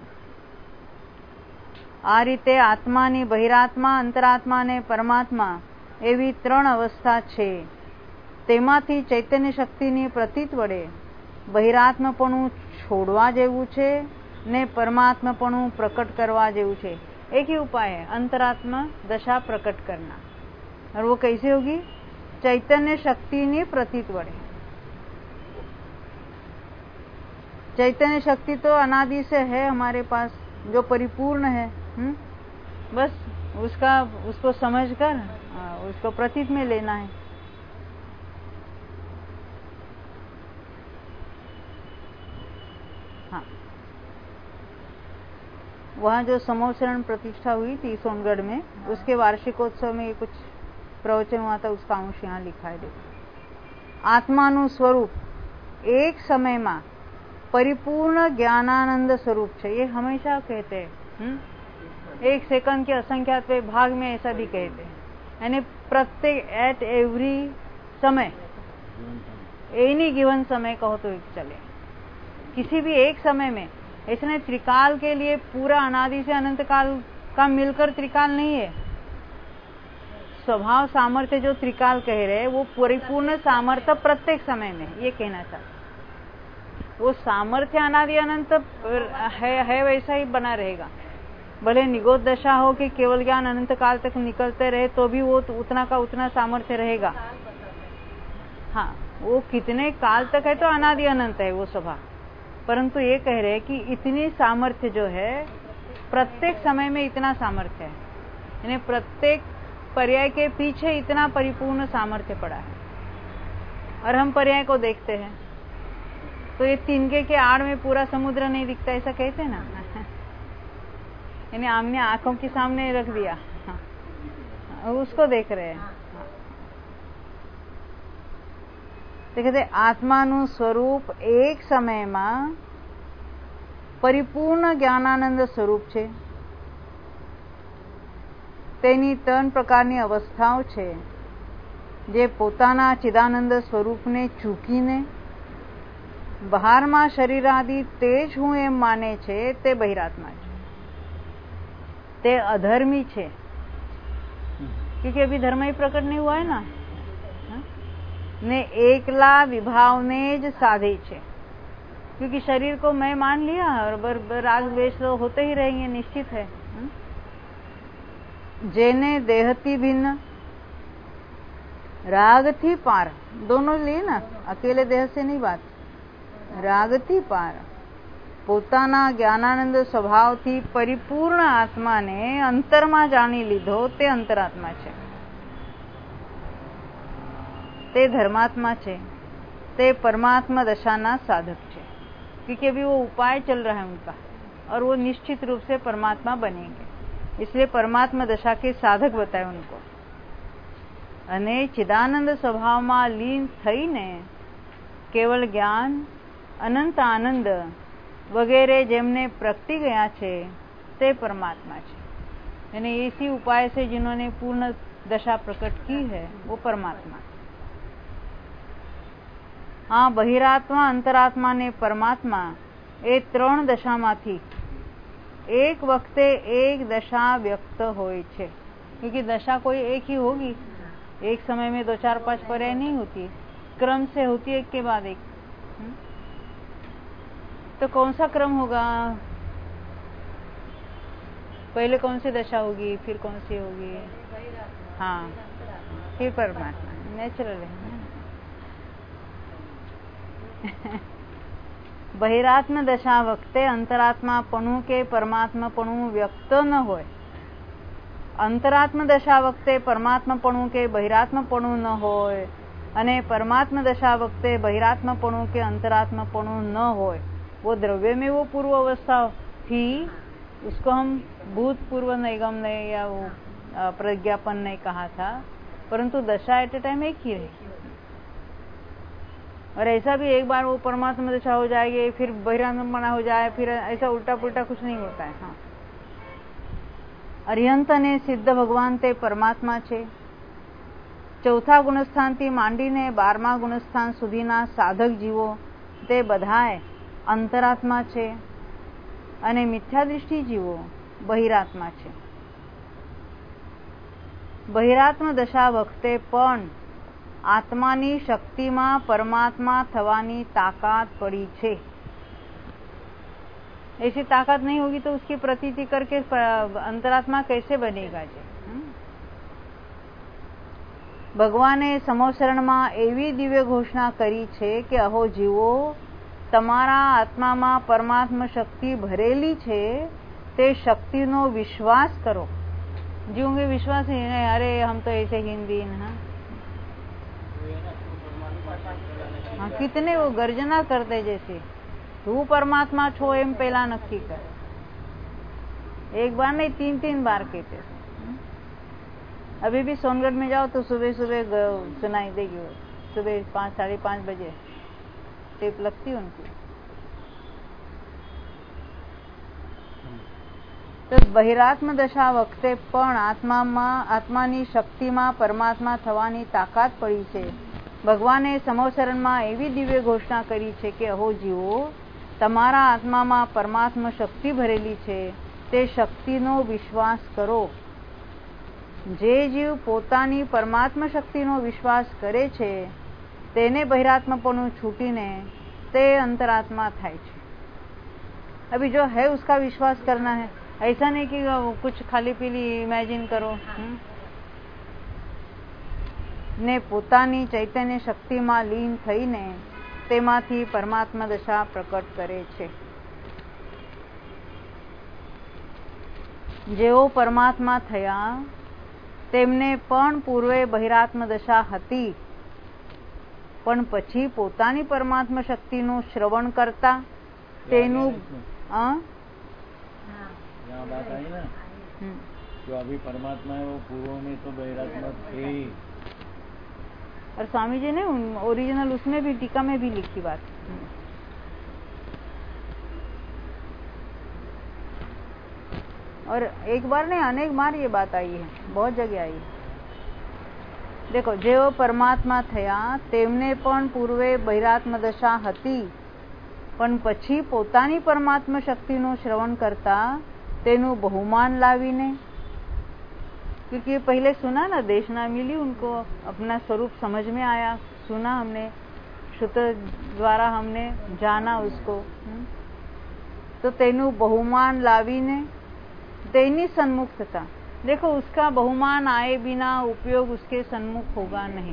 आ रीते आत्मानी बहिरात्मा अंतरात्मा ने परमात्मा एवी त्रण अवस्था छे। तेमांथी चैतन्य शक्तिनी प्रतीत वडे बहिरात्मापणु छोड़वा जेवुं छे ने परमात्मापणु प्रकट करवा जेवुं छे। एक ही उपाय है, अंतरात्मा दशा प्रकट करना। और वो कैसे होगी? चैतन्य शक्ति ने प्रतीत वड़े। चैतन्य शक्ति तो अनादि से है हमारे पास, जो परिपूर्ण है। हुँ? बस उसका उसको समझकर उसको प्रतीत में लेना है। हाँ, वहाँ जो समोशरण प्रतिष्ठा हुई थी सोनगढ़ में, उसके वार्षिकोत्सव में कुछ प्रवचन हुआ था, उसका अंश यहाँ लिखा है। देखो, आत्मानु स्वरूप एक समय में परिपूर्ण ज्ञानानंद स्वरूप है, ये हमेशा कहते हैं। एक सेकंड के असंख्यात भाग में ऐसा भी कहते हैं, यानी प्रत्येक एट एवरी समय, एनी गिवन समय कहो तो चले, किसी भी एक समय में। इसने त्रिकाल के लिए पूरा अनादि से अनंत काल का मिलकर त्रिकाल नहीं है। स्वभाव सामर्थ्य जो त्रिकाल कह रहे हैं वो परिपूर्ण सामर्थ्य प्रत्येक समय में, ये कहना चाहते। वो सामर्थ्य अनादि अनंत है, है वैसा ही बना रहेगा। भले निगोद दशा हो कि केवल ज्ञान अनंत काल तक निकलते रहे तो भी वो तो उतना का उतना सामर्थ्य रहेगा। हाँ, वो कितने काल तक है तो अनादि अनंत है वो स्वभाव, परंतु ये कह रहे हैं कि इतनी सामर्थ्य जो है प्रत्येक समय में इतना सामर्थ्य है, यानी प्रत्येक पर्याय के पीछे इतना परिपूर्ण सामर्थ्य पड़ा है। और हम पर्याय को देखते हैं तो ये तिनके के आड़ में पूरा समुद्र नहीं दिखता, ऐसा कहते हैं ना। यानी हमने आंखों के सामने रख दिया, हाँ, उसको देख रहे हैं। तो कहते आत्मानु स्वरूप एक समय में परिपूर्ण ज्ञानानंद स्वरूप छे। तेनी त्रण प्रकारनी अवस्थाओं छे, जे पोताना चिदानंद स्वरूपने चूकीने बहारमां शरीरादि तेज हूँ एम माने छे, ते बहिरात्मा छे। ते अधर्मी छे, क्योंकि अभी धर्म ही प्रकट नहीं हुआ है ना। ने एकला विभाव ने ज साधे छे, क्योंकि शरीर को मैं मान लिया और राग द्वेष तो होते ही रहेंगे, निश्चित है। जेने देहती भिन्न राग थी पार, दोनों लिए ना, अकेले देह से नहीं बात। राग थी पार पोताना ज्ञानानंद स्वभाव थी परिपूर्ण आत्मा ने अंतर में जानी लीधो, ते अंतरात्मा छे। ते धर्मात्मा छे, ते परमात्मा दशाना साधक छे, क्योंकि अभी वो उपाय चल रहा है उनका और वो निश्चित रूप से परमात्मा बनेंगे, इसलिए परमात्मा दशा के साधक बताए उनको। अने चिदानंद स्वभाव में लीन थईने केवल ज्ञान અનંત આનંદ વગેરે જેમને પ્રગટી ગયા છે તે પરમાत्मा છે, यानी इसी उपाय से जिन्होंने पूर्ण दशा प्रकट की है वो परमात्मा। हाँ, बहिरात्मा, अंतरात्मा ने परमात्मा એ ત્રણ દશામાંથી एक वक्ते एक दशा व्यक्त होय छे, क्योंकि दशा कोई एक ही होगी, एक समय में दो चार पांच पर्याय नहीं होती, क्रम से होती है एक के बाद एक। तो कौन सा क्रम होगा? पहले कौन सी दशा होगी, फिर कौन सी होगी? हाँ, फिर परमात्मा, नेचुरल है। बहिरात्म दशा वखते अंतरात्मा पणु के परमात्मा पणु व्यक्त न होय, अंतरात्म दशा वखते परमात्मा पणु के बहिरात्म पणु न होय, अने परमात्मा दशा वखते बहिरात्मा पणु के अंतरात्मा पणु न होय। वो द्रव्य में वो पूर्व अवस्था थी, उसको हम भूतपूर्व नैगम ने या वो प्रज्ञापन ने कहा था, परंतु दशा एट ए टाइम एक ही रही। और ऐसा भी एक बार वो परमात्मा दशा हो जाएगी, फिर बहिरात्मा हो जाए, फिर ऐसा उल्टा पुल्टा कुछ नहीं होता है। हाँ, अरिहंत ने सिद्ध भगवान ते परमात्मा छे। चौथा गुणस्थान थी માંડીને બારમા ગુણસ્થાન સુધીના સાધક જીવો તે બધાય અંતરાત્મા છે અને મિથ્યા દૃષ્ટિ જીવો બહિરાત્મા છે। બહિરાત્મ દશા વખતે પણ આત્માની શક્તિમાં પરમાત્મા થવાની તાકાત પડી છે। ऐसी ताकत नहीं होगी तो उसकी प्रतीति करके अंतरात्मा कैसे बनेगा जी? भगवाने समोसरणમાં એવી દિવ્ય ઘોષણા કરી છે કે અહો જીવો, તમારા આત્મામાં પરમાત્મા શક્તિ ભરેલી છે, તે શક્તિનો વિશ્વાસ કરો। જીવોगे विश्वास ही नहीं, अरे हम तो ऐसे हिंदी ना। हाँ, कितने वो गर्जना करते जैसे तू परमात्मा छो एम पहला नक्की कर, एक बार नहीं तीन तीन बार कहते। अभी भी सोनगढ़ में जाओ तो सुबह सुबह सुनाई देगी, वो सुबह पाँच साढ़े पाँच बजे टेप लगती है उनकी। तो बहिरात्म दशा वखते पण आत्माમાં આત્માની શક્તિમાં પરમાત્મા થવાની તાકાત પડી છે। ભગવાને સમોસરણમાં એવી દિવ્ય ઘોષણા કરી છે કે અહો જીવો, તમારા આત્મામાં પરમાત્મા શક્તિ ભરેલી છે, તે શક્તિનો વિશ્વાસ કરો। જે જીવ પોતાની પરમાત્મા શક્તિનો વિશ્વાસ કરે છે તેને બહિરાત્માપણું છૂટીને તે અંતરાત્મા થાય છે। अभी जो है उसका विश्वास करना है, ऐसा नहीं कि कुछ खाली पीली इमेजिन करो। ने પોતાની ચૈતન્ય શક્તિમાં લીન થઈને તેમાંથી પરમાત્મા દશા પ્રકટ કરે છે। જેઓ પરમાત્મા થયા તેમને પણ પૂર્વે બહિરાત્મ દશા હતી, પણ પછી પોતાની પરમાત્મા શક્તિનું શ્રવણ કરતા તેનું
यहाँ बात आई ना, जो अभी परमात्मा है वो पूर्व में तो बहिरात्मा थी।
और स्वामी जी ने ओरिजिनल उसमें भी टीका में भी लिखी बात। और एक बार नहीं अनेक बार ये बात आई है, बहुत जगह आई है। देखो, जेओ परमात्मा थया तेमने पण पूर्वे बहिरात्म दशा हती, पण પછી પોતાની પરમાત્મા શક્તિનું શ્રવણ કરતા તેનું बहुमान लावीने, क्योंकि ये पहले सुना ना, देशना मिली उनको, अपना स्वरूप समझ में आया, सुना हमने, श्रुत द्वारा हमने जाना उसको, तो तेनु बहुमान लावीने तेनी सन्मुख थता। देखो, उसका बहुमान आए बिना उपयोग उसके सन्मुख होगा नहीं।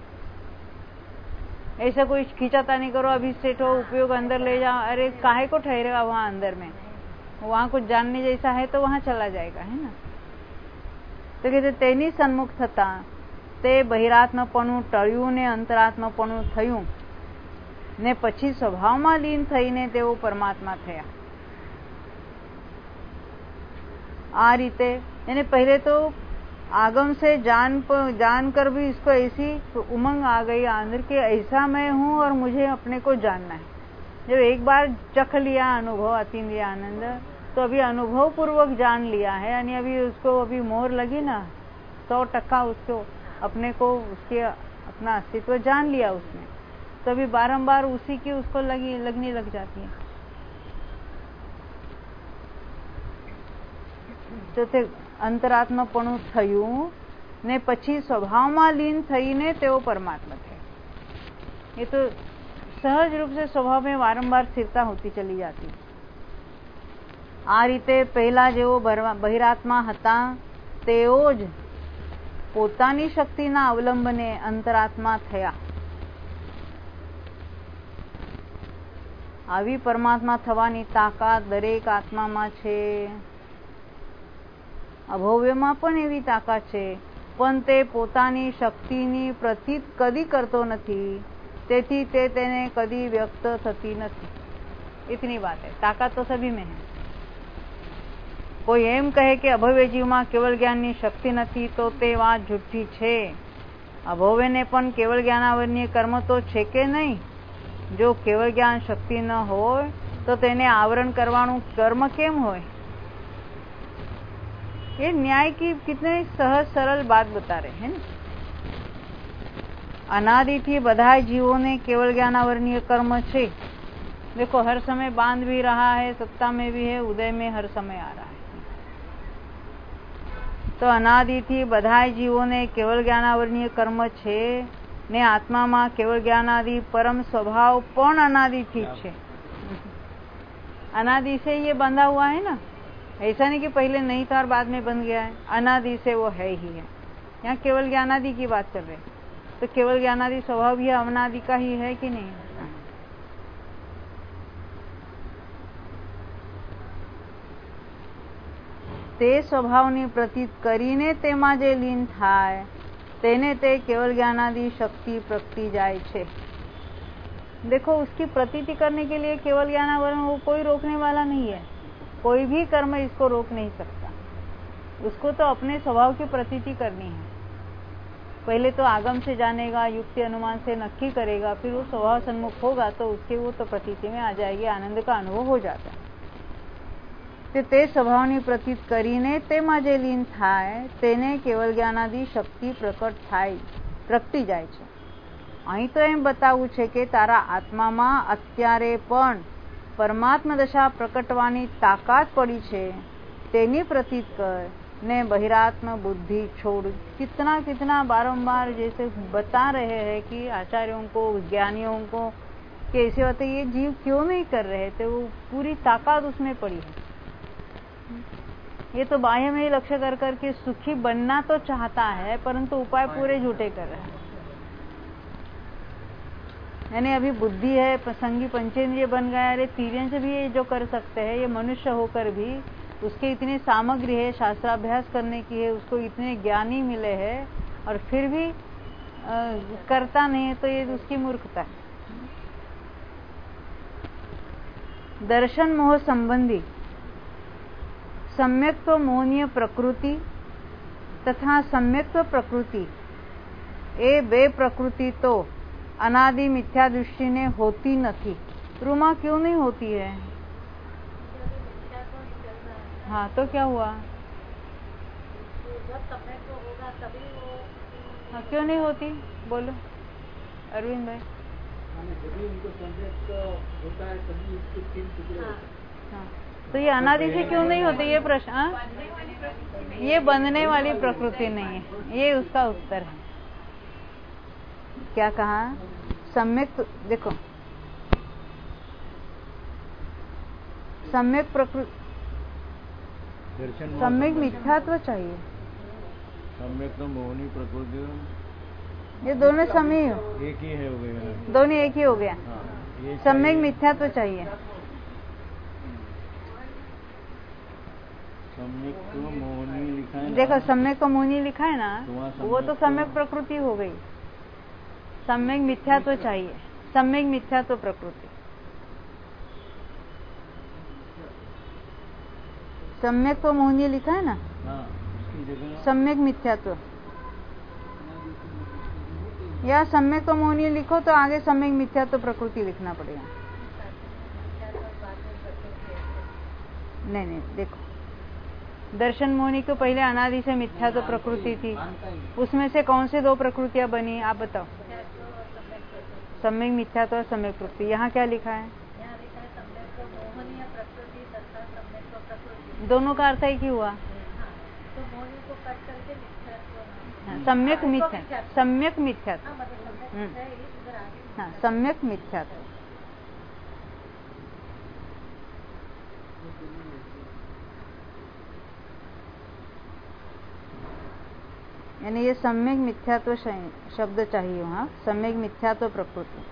ऐसा कोई खींचाता नहीं करो, अभी सेठ हो उपयोग अंदर ले जाओ, अरे काहे को ठहरेगा वहां अंदर में, वहां कुछ जानने जैसा है तो वहां चला जाएगा, है ना। तो कहते तेनी सन्मुख थता ते बहिरात्मापणું ટળ્યું ને અંતરાત્માપણું થયું ને પછી સ્વભાવમાં લીન થઈને તેઓ પરમાત્મા થયા। आ रीते यानी पहले तो आगम से जान जान कर भी इसको ऐसी उमंग आ गई अंदर कि ऐसा मैं हूं और मुझे अपने को जानना है। जब एक बार चख लिया अनुभव अतीन्द्रिय आनंद, तो अभी अनुभव पूर्वक जान लिया है, यानी अभी उसको अभी मोहर लगी ना, सौ टक्का उसको अपने को उसके अपना अस्तित्व जान लिया उसने, तो अभी बारंबार उसी की उसको लगी लगने लग जाती है। तो તે અંતરાત્માપણું થયું ને પછી સ્વભાવમાં લીન થઈને તેઓ પરમાત્મા થયા। ये तो सहज रूप से स्वभाव में वारंवार स्थिरता होती चली जाती। आ रीते पहला जेवो बहिरात्मा हता तेओ ज पोतानी शक्तिना अवलंबने अंतरात्मा थया। आवी परमात्मा थवानी ताकात दरेक आत्मामां छे। अभव्यमां पण एवी ताकात छे, पण ते पोतानी शक्तिनी प्रतीत कदी करतो नथी, तेथी ते तेने कदी व्यक्त थती नथी। इतनी बात है, ताकत तो सभी में है। कोई एम कहे कि अभव्य जीव में केवल ज्ञान की शक्ति नहीं, तो ते बात झूठी छे। अभव्य ने पण केवल ज्ञानावरणीय कर्म तो छे के नहीं? जो केवल ज्ञान शक्ति न हो तो तेने आवरण करवानुं कर्म केम होय? ये न्याय की कितने सहज सरल बात बता रहे हैं ना। अनादि थी बधाई जीवों ने केवल ज्ञानावरणीय कर्म छे। देखो हर समय बांध भी रहा है, सत्ता में भी है, उदय में हर समय आ रहा है। तो अनादि थी बधाई जीवों ने केवल ज्ञानावरणीय कर्म छे ने आत्मा में केवल ज्ञानादि परम स्वभाव पण अनादि थी छे। अनादि से ये बंधा हुआ है ना, ऐसा नहीं कि पहले नहीं था और बाद में बन गया है। अनादि से वो है ही है। यहाँ केवल ज्ञानादि की बात कर रहे हैं, तो केवल ज्ञानादि स्वभाव भी अनादि का ही है कि नहीं? ते स्वभावनी प्रतीत करीने तेमा जे लीन थाय तेने ते केवल ज्ञानादि शक्ति प्रकटी जाय छे। देखो उसकी प्रतीति करने के लिए केवल ज्ञानावरण वो कोई रोकने वाला नहीं है। कोई भी कर्म इसको रोक नहीं सकता। उसको तो अपने स्वभाव की प्रतीति करनी है। पहले तो आगम से जानेगा, युक्ति अनुमान से नक्की करेगा, फिर वो स्वभाव सन्मुख होगा तो उसके वो तो प्रतीति में आ जाएगी, आनंद का अनुभव हो जाता है। ते ते स्वभावनी प्रतीत करीने तेमां जे लीन थाय तेने केवल ज्ञानादि शक्ति प्रकट थाय प्रगटी जाय छे। અહીં તો એમ બતાવવું છે કે તારા આત્મામાં અત્યારે પણ પરમાત્મા દશા પ્રકટવાની તાકાત પડી છે, તેની પ્રતીત કર ने बहिरात्म बुद्धि छोड़। कितना कितना बारंबार जैसे बता रहे हैं कि आचार्यों को, ज्ञानियों को कि ऐसे बातें ये जीव क्यों नहीं कर रहे थे, वो पूरी ताकत उसमें पड़ी है। ये तो बाह्य में ही लक्ष्य कर करके सुखी बनना तो चाहता है, परंतु उपाय पूरे झूठे कर रहे हैं। यानी अभी बुद्धि है, संगी पंचेंद्रिय बन गया, अरे तीर्यंश भी ये जो कर सकते हैं, ये मनुष्य होकर भी उसके इतनी सामग्री है, शास्त्राभ्यास करने की है, उसको इतने ज्ञानी मिले हैं और फिर भी आ, करता नहीं है, तो ये उसकी मूर्खता है। दर्शन मोह संबंधी सम्यक्त्व मोहनीय प्रकृति तथा सम्यक्त्व प्रकृति ए बे प्रकृति तो अनादि मिथ्या दृष्टि ने होती नहीं। रूमा क्यों नहीं होती है? हाँ तो क्या हुआ?
जब समय तो होगा तभी वो।
हाँ क्यों नहीं होती? बोलो अरविंद भाई।
जब उनको संदेश होता है तभी उसके तीन टुकड़े।
हाँ तो ये अनादि से क्यों नहीं होती, ये प्रश्न? हाँ ये बंधने वाली प्रकृति नहीं है, ये उसका उत्तर है। क्या कहा? सम्यक, देखो सम्यक प्रकृति, सम्यक मिथ्यात्व चाहिए।
सम्यक तो मोहनी प्रकृति,
ये दोनों समय
एक ही है हो गया,
दोनों एक ही हो गया।
हाँ,
सम्यक मिथ्यात्व चाहिए।
सम्यक तो मोहनी लिखा है ना?
देखो सम्यक को मोहनी लिखा है ना,
तो
वो तो सम्यक प्रकृति हो गई। सम्यक मिथ्यात्व चाहिए, सम्यक मिथ्यात्व प्रकृति। सम्यक तो मोहनीय लिखा है ना?
हाँ, उसकी जगह
सम्यक मिथ्यात्व, या सम्यक तो मोहनीय लिखो तो आगे सम्यक मिथ्यात्व प्रकृति लिखना पड़ेगा। नहीं नहीं देखो, दर्शन मोहिनी को पहले अनादि से मिथ्या तो प्रकृति थी, उसमें से कौन से दो प्रकृतियां बनी आप बताओ? सम्यक मिथ्या तो सम्यक प्रकृति। यहाँ क्या लिखा है? दोनों का अर्थ ही क्यों हुआ? सम्यक मिथ्या, सम्यक मिथ्या, हाँ सम्यक मिथ्या। यानी ये सम्यक मिथ्यात्व शब्द चाहिए वहाँ, सम्यक मिथ्यात्व प्रकृति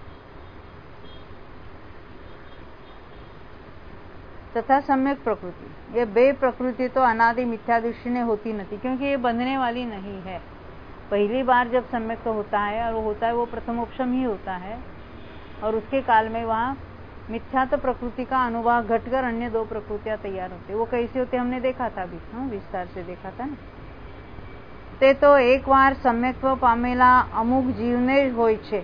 तथा सम्यक प्रकृति। ये बे प्रकृति तो अनादि मिथ्या दृष्टि ने होती नहीं, क्योंकि ये बंधने वाली नहीं है। पहली बार जब सम्यक तो होता है और वो होता है वो प्रथमोपशम ही होता है, और उसके काल में वहाँ मिथ्यात्व प्रकृति का अनुभाग घटकर अन्य दो प्रकृतियां तैयार होती। वो कैसे होते हमने देखा था अभी, हाँ विस्तार से देखा था ना। ते तो एक बार सम्यक्त्व पामेला अमुक जीवने જ હોય છે।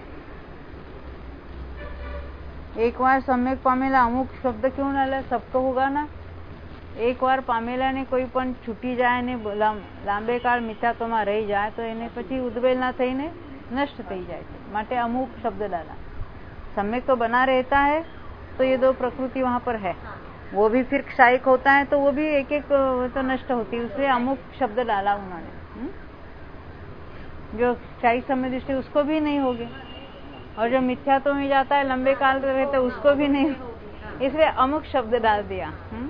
एक बार सम्यक पामेला अमुक शब्द क्यों डाला? सबको होगा ना। एक बार पामेला ने कोई पण छूटी जाए ने लांबे काल मिथ्यात्वમાં રહી જાય તો એને પછી ઉદ્વેલ ના થઈને નષ્ટ થઈ જાય છે, માટે અમુક शब्द डाला। सम्यक तो बना रहता है तो ये दो प्रकृति वहां पर है, वो भी फिर क्षायिक होता है तो वो भी एक एक तो नष्ट होती है, उससे अमुक शब्द डाला उन्होंने। जो क्षायिक समय दृष्टि उसको भी नहीं होगी, और जो मिथ्यात्व में जाता है लंबे काल तक रहता है उसको भी नहीं, इसलिए अमुक शब्द डाल दिया। हुँ?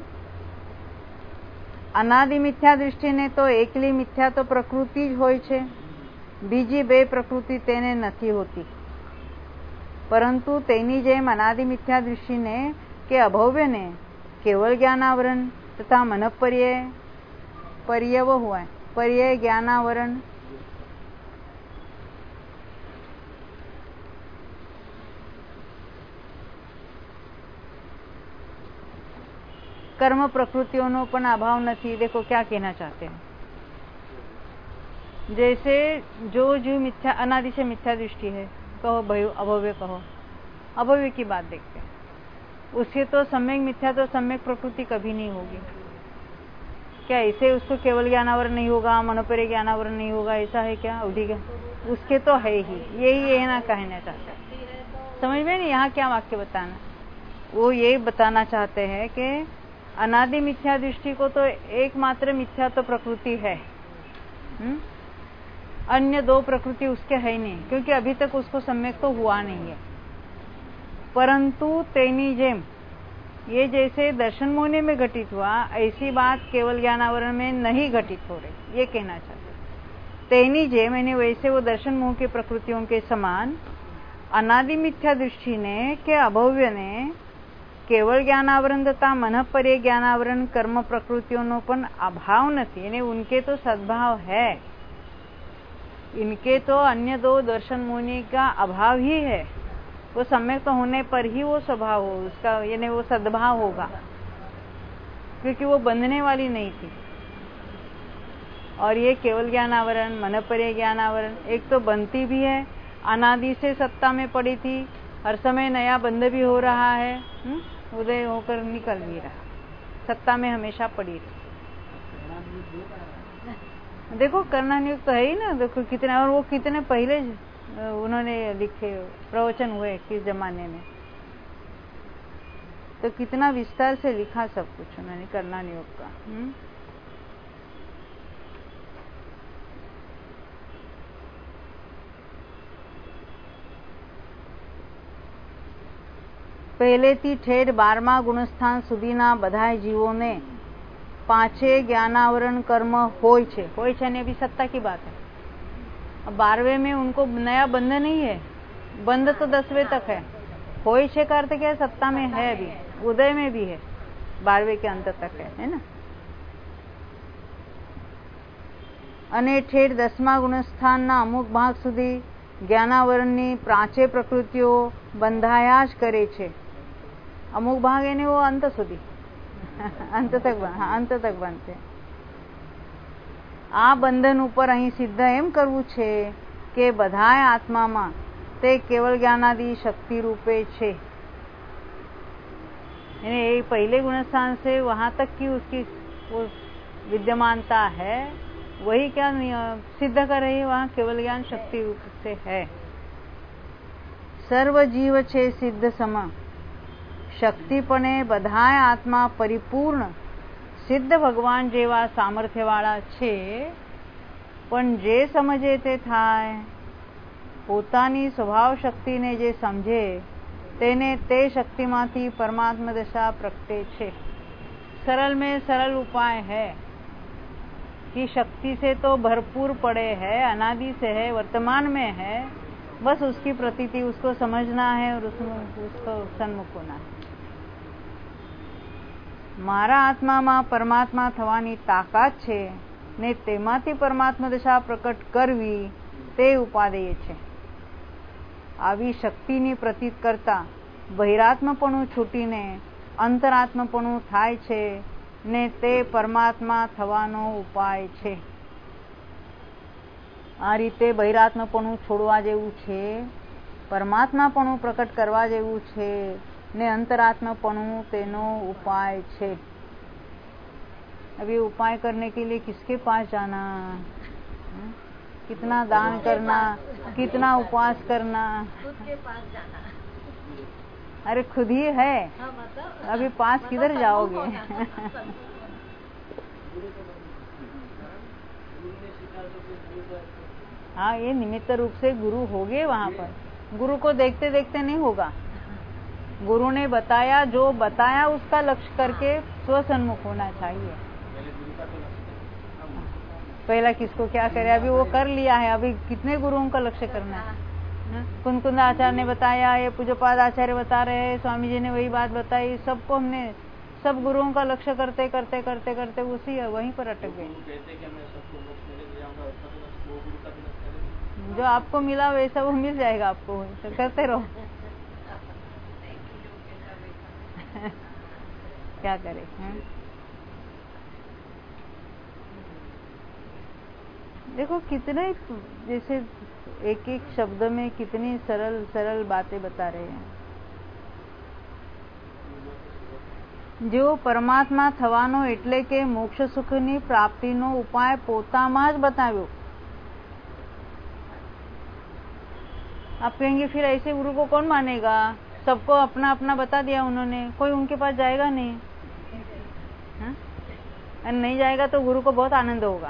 अनादि मिथ्या दृष्टि ने तो एकली मिथ्या तो प्रकृति જ હોય છે, બીજી બે પ્રકૃતિ તેને નથી હોતી। પરંતુ તેની જેમ અનાદि मिथ्या दृष्टि ने के अभव्य ने केवल ज्ञानावरण तथा मनपर्यय पर्यव हुआ है, पर्यय ज्ञानावरण कर्म प्रकृतियों पण अभाव नहीं। देखो क्या कहना चाहते हैं, जैसे जो जो मिथ्या अनादि से मिथ्या दृष्टि है, कहो भाई अभव्य, कहो अभव्य की बात देखते हैं, उससे तो सम्यक मिथ्या तो सम्यक प्रकृति कभी नहीं होगी। क्या ऐसे उसको केवल ज्ञानावरण नहीं होगा, मनोपर्य ज्ञानावरण नहीं होगा, ऐसा है क्या? अवधि का उसके तो है ही, यही है ना कहना चाहते हैं। समझ में नहीं यहाँ क्या वाक्य बताना? वो ये बताना चाहते हैं कि अनादि मिथ्या दृष्टि को तो एकमात्र मिथ्या तो प्रकृति है, हुँ? अन्य दो प्रकृति उसके है नहीं, क्योंकि अभी तक उसको सम्यक तो हुआ नहीं है। परंतु तेनी जेम ये जैसे दर्शन मोहनी में घटित हुआ, ऐसी बात केवल ज्ञानावरण में नहीं घटित हो रही, ये कहना चाहते। तेनी जेम यानी वैसे वो दर्शन मोह की प्रकृतियों के समान अनादि मिथ्या दृष्टि ने के अभव्य ने केवल ज्ञानावरण तथा मनपर्य ज्ञानावरण कर्म प्रकृतियों पण अभाव नहीं, यानी उनके तो सद्भाव है, इनके तो अन्य दो दर्शन मुनि का अभाव ही है। वो सम्यक तो होने पर ही वो स्वभाव हो उसका, यानी वो सद्भाव होगा, क्योंकि वो बंधने वाली नहीं थी। और ये केवल ज्ञानावरण मनपर्य ज्ञानावरण एक तो बनती भी है, अनादि से सत्ता में पड़ी थी, हर समय नया बंध भी हो रहा है, हुँ? उदय होकर निकल भी रहा, सत्ता में हमेशा पड़ी थी। देखो करना नियुक्त तो है ही ना, देखो कितने, और वो कितने पहले उन्होंने लिखे प्रवचन हुए किस जमाने में, तो कितना विस्तार से लिखा सब कुछ उन्होंने करना नियुक्त का। हुँ? પહેલેથી ઠેઠ બારમા ગુણસ્થાન સુધીના બધાય જીવોને પાંચે ज्ञानावरण कर्म होय छे, होय छे ने अभी सत्ता की बात है। अब बारहवें में उनको नया बंध नहीं है, बंध तो दसवें तक है, होय छे का अर्थ क्या है? सत्ता में है, अभी उदय में भी है, बारहवें के अंत तक है, है ना। અને ઠેઠ દસમા ગુણસ્થાનના અમુક ભાગ સુધી જ્ઞાનાવરણની પાંચે પ્રકૃતિઓ બંધાયા જ કરે છે। અમુક ભાગ એને वो अंत સુધી अंत तक हाँ अंत तक बनते। आ बंधन ઉપર અહીં સિદ્ધ એમ કરવું છે કે બધાય આત્મામાં તે કેવલ જ્ઞાનાદિ શક્તિ રૂપે છે। यानी पहले गुणस्थान से वहां तक की उसकी वो विद्यमानता है, वही क्या सिद्ध कर रही है, वहां केवल ज्ञान शक्ति रूप से है। सर्व जीव छे सिद्ध सम, शक्तिपणे बधाय आत्मा परिपूर्ण, સિદ્ધ ભગવાન જેવા સામર્થ્યવાળા છે, પણ જે સમજે તે થાય, પોતાની સ્વભાવ શક્તિને જે સમજે તેને તે શક્તિમાંથી પરમાત્મા દશા પ્રગટે છે। सरल में सरल उपाय है कि शक्ति से तो भरपूर पड़े है, अनादि से है, वर्तमान में है, बस उसकी प्रतीति उसको समझना है और उसमें उसको सन्मुख होना है। मारा आत्माમાં परमात्मा થવાની તાકાત છે ને તેમાંથી પરમાત્મા દશા પ્રકટ કરવી તે ઉપાદેય છે। આવી શક્તિની પ્રતીત કરતા બહિરાત્મપણું છૂટીને અંતરાત્મપણું થાય છે ને તે પરમાત્મા થવાનો ઉપાય છે। આ રીતે બહિરાત્મપણું છોડવા જેવું છે, પરમાત્માપણું પ્રકટ કરવા જેવું છે ने अंतरात्मापणु तेनो उपाय छे। अब ये उपाय करने के लिए किसके पास जाना, कितना दान करना, कितना उपवास करना,
खुद के पास जाना।
अरे खुद ही है,
हाँ, मतलब
अभी पास किधर जाओगे? हाँ, ये निमित्त रूप से गुरु हो गए वहाँ पर। गुरु को देखते देखते नहीं होगा, गुरु ने बताया, जो बताया उसका लक्ष्य करके स्वसन्मुख होना चाहिए। पहला किसको क्या करे, अभी वो कर लिया है, अभी कितने गुरुओं का लक्ष्य करना है। कुंदकुंद आचार्य ने बताया, ये पूज्यपाद आचार्य बता रहे हैं, स्वामी जी ने वही बात बताई, सबको हमने सब गुरुओं का लक्ष्य करते करते करते करते उसी वहीं पर अटक गए। जो आपको मिला वैसा वो मिल जाएगा आपको, तो करते रहो। क्या करें है? देखो कितने, जैसे एक एक शब्द में कितनी सरल सरल बातें बता रहे हैं। जो परमात्मा थवानो એટલે કે મોક્ષ સુખની પ્રાપ્તિનો ઉપાય પોતામાં જ બતાવ્યો। आप कहेंगे फिर ऐसे गुरु को कौन मानेगा, सबको अपना अपना बता दिया उन्होंने, कोई उनके पास जाएगा नहीं। हा? नहीं जाएगा तो गुरु को बहुत आनंद होगा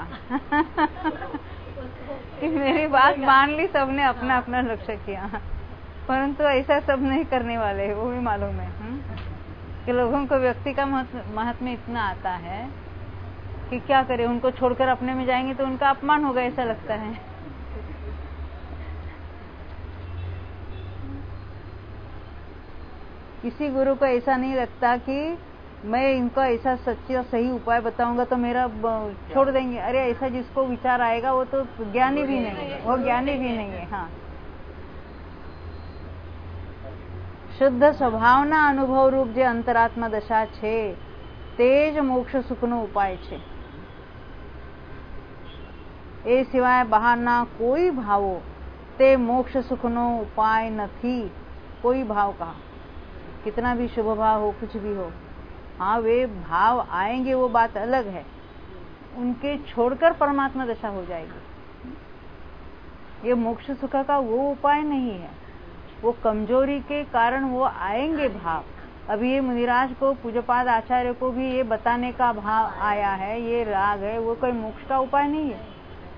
कि मेरी बात मान ली सबने, अपना अपना लक्ष्य किया। परंतु ऐसा सब नहीं करने वाले, वो भी मालूम है हुँ? कि लोगों को व्यक्ति का महत्व इतना आता है कि क्या करें, उनको छोड़कर अपने में जाएंगे तो उनका अपमान होगा, ऐसा लगता है। किसी गुरु को ऐसा नहीं लगता कि मैं इनका ऐसा सच्चा सही उपाय बताऊंगा तो मेरा छोड़ देंगे। अरे ऐसा जिसको विचार आएगा वो तो ज्ञानी भी नहीं है, वो ज्ञानी भी नहीं है। हाँ, शुद्ध स्वभावना अनुभव रूप जे अंतरात्मा दशा छे ते ज मोक्ष सुखनो उपाय छे। ए सिवाय बहारना कोई भावो ते मोक्ष सुखनो उपाय नहीं। कोई भाव का, कितना भी शुभ भाव हो, कुछ भी हो, हाँ वे भाव आएंगे, वो बात अलग है, उनके छोड़कर परमात्मा दशा हो जाएगी। ये मोक्ष सुख का वो उपाय नहीं है, वो कमजोरी के कारण वो आएंगे भाव। अभी ये मुनिराज को, पूज्यपाद आचार्य को भी ये बताने का भाव आया है, ये राग है, वो कोई मोक्ष का उपाय नहीं है,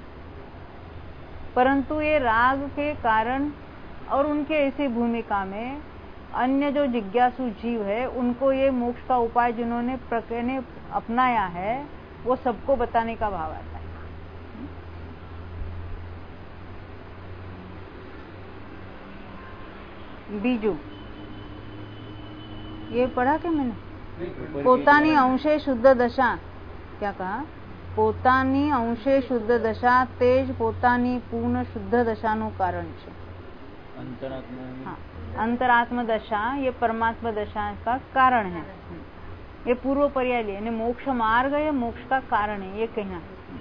परंतु ये राग के कारण और उनके ऐसी भूमिका में अन्य जो जिज्ञासु जीव है उनको ये मोक्ष का उपाय जिन्होंने प्रकरण अपनाया है वो सबको बताने का भाव आता है। बीजू ये पढ़ा क्या मैंने, पोतानी अंशे शुद्ध दशा, क्या कहा, पोतानी अंशे शुद्ध दशा तेज पोतानी पूर्ण शुद्ध दशाનું कारण છે।
अंतरात्मा,
हाँ, अंतरात्मा दशा ये परमात्मा दशा का कारण है। ये पूर्व पर्याय लिए, मोक्ष मार्ग है, मोक्ष का कारण है, ये कहना।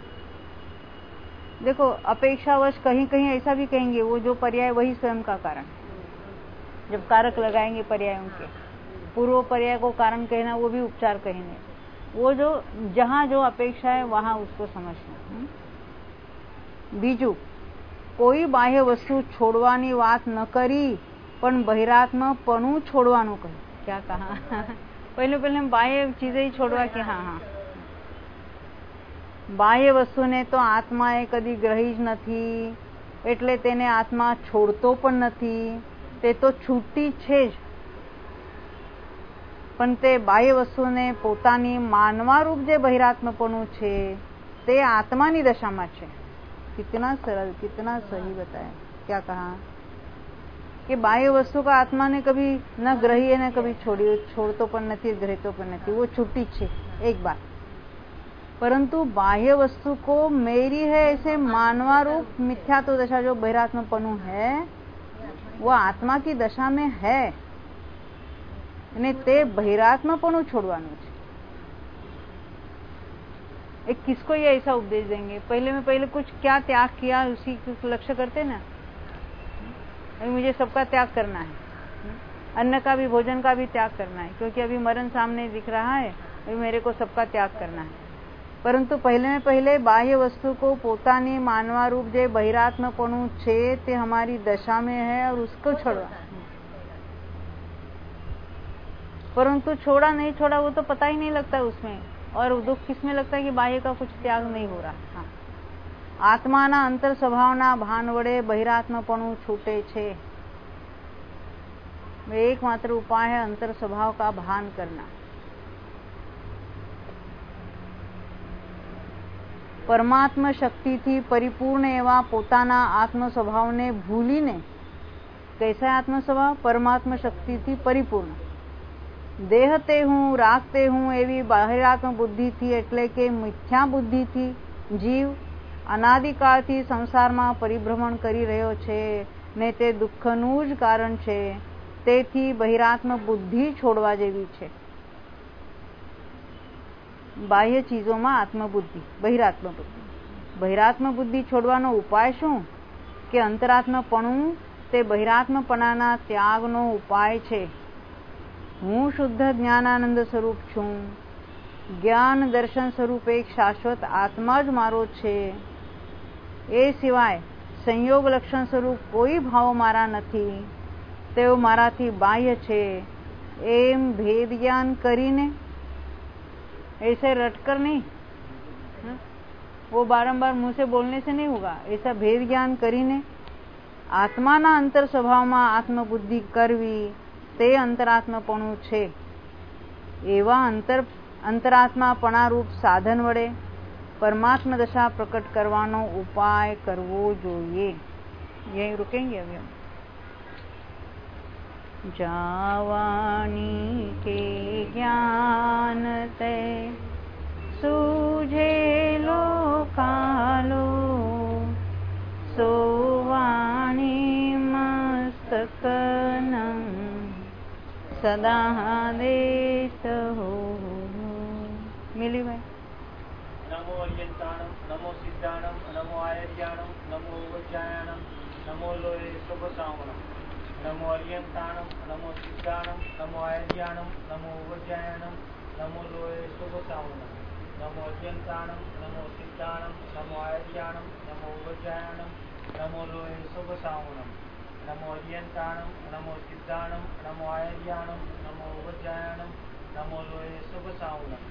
देखो अपेक्षावश कहीं कहीं ऐसा भी कहेंगे वो जो पर्याय वही स्वयं का कारण है, जब कारक लगाएंगे पर्यायों के। पूर्व पर्याय को कारण कहना वो भी उपचार कहने, वो जो जहां जो अपेक्षा है वहां उसको समझना। बीजू, કોઈ બાહ્ય વસ્તુ છોડવાની વાત ન કરી પણ બહિરાત્મપણું છોડવાનું કહ્યું। क्या कहा? पहले पहले बाह्य चीजें ही छोड़वा के हाँ हाँ બાહ્ય વસ્તુને તો આત્માએ કદી ગ્રહી જ નથી, એટલે તેને આત્મા છોડતો પણ નથી, તે તો છૂટી છે જ, પણ તે બાહ્ય વસ્તુને પોતાની માનવા રૂપ જે બહિરાત્મપણું છે તે આત્માની દશામાં છે। कितना सरल, कितना सही बताया। क्या कहा कि बाह्य वस्तु का आत्मा ने कभी न ग्रही है न कभी छोड़ी, छोड़तो पण नहीं ग्रहितो पण नहीं, वो छुट्टी छे एक बात। परंतु बाह्य वस्तु को मेरी है ऐसे मानवा रूप मिथ्या तो दशा जो बहिरात्मपणु है वो आत्मा की दशा में है, ने ते बहिरात्मपणु छोड़वानुं छे। एक किसको ये ऐसा उपदेश देंगे? पहले में पहले कुछ क्या त्याग किया उसी को लक्ष्य करते ना, अभी मुझे सबका त्याग करना है, अन्न का भी भोजन का भी त्याग करना है, क्योंकि अभी मरण सामने दिख रहा है, अभी मेरे को सबका त्याग करना है। परंतु पहले में पहले बाह्य वस्तु को पोतानी मानवा रूप जे बहिरात्मपणु छे ते हमारी दशा में है और उसको छोड़वा। परंतु छोड़ा नहीं छोड़ा वो तो पता ही नहीं लगता उसमें, और दुख किसमें लगता है कि बाह्य का कुछ त्याग नहीं हो रहा। हाँ, आत्माना अंतर स्वभावना भान वडे बहिरात्मपणु छूटे छे। एकमात्र उपाय है अंतर स्वभाव का भान करना। परमात्मा शक्ति थी परिपूर्ण एवं पोताना आत्म स्वभाव ने भूलीने, कैसा आत्म स्वभाव? परमात्मा शक्ति थी परिपूर्ण, देहते हूँ राखते हूँ एवी बहिरात्म बुद्धि थी, एटले के मिथ्या बुद्धि थी जीव अनादिकाळथी संसारमा परिभ्रमण करी रह्यो छे ने ते दुःखનું જ કારણ છે। તેથી બહિરાત્મ બુદ્ધિ છોડવા જેવી છે। બાહ્ય ચીજોમાં આત્મબુદ્ધિ, બહિરાત્મ બુદ્ધિ। બહિરાત્મ બુદ્ધિ છોડવાનો ઉપાય શું? કે અંતરાત્મપણું તે બહિરાત્મપણાના ત્યાગનો ઉપાય છે। હું શુદ્ધ જ્ઞાનાનંદ સ્વરૂપ છું, જ્ઞાન દર્શન સ્વરૂપ એક શાશ્વત આત્મા જ મારો છે, એ સિવાય સંયોગ લક્ષણ સ્વરૂપ કોઈ ભાવ મારા નથી, તેઓ મારાથી બાહ્ય છે, એમ ભેદ જ્ઞાન કરીને, ऐसे रटकर नहीं, वो बारंबार मुंह से बोलने से नहीं होगा, ऐसा भेद ज्ञान करीने आत्माना अंतर स्वभावમાં आत्मबुद्धि करवी તે અંતરાત્માપણું છે। એવા અંતર અંતરાત્માપણા રૂપ સાધન વડે परमात्मा दशा प्रकट करवानो उपाय करवो जोईए। यही रुकेंगे अभी हम। जावानी के ज्ञान ते सूझे लो कालो, सोवाणी मस्तकनं सदा देश हो। मिली भाई?
नमो अर्यंताणम, नमो सिद्धाणम, नमो आयर्याणम, नमो वज्रायणम, नमो लोये शुभसावणम। नमो अर्यंताणम, नमो सिद्धाणम, नमो आयर्याणम, नमो वज्रायणम, नमो लोये शुभसावणम। नमो अर्यंताणम, नमो सिद्धाणम, नमो आयर्याणम, नमो वज्रायणम, नमो लोये शुभसावणम। नमो अर्यंताणम, नमो सिद्धाणम, नमो आयर्याणम, नमो वज्रायणम, नमो लोये शुभसावणम।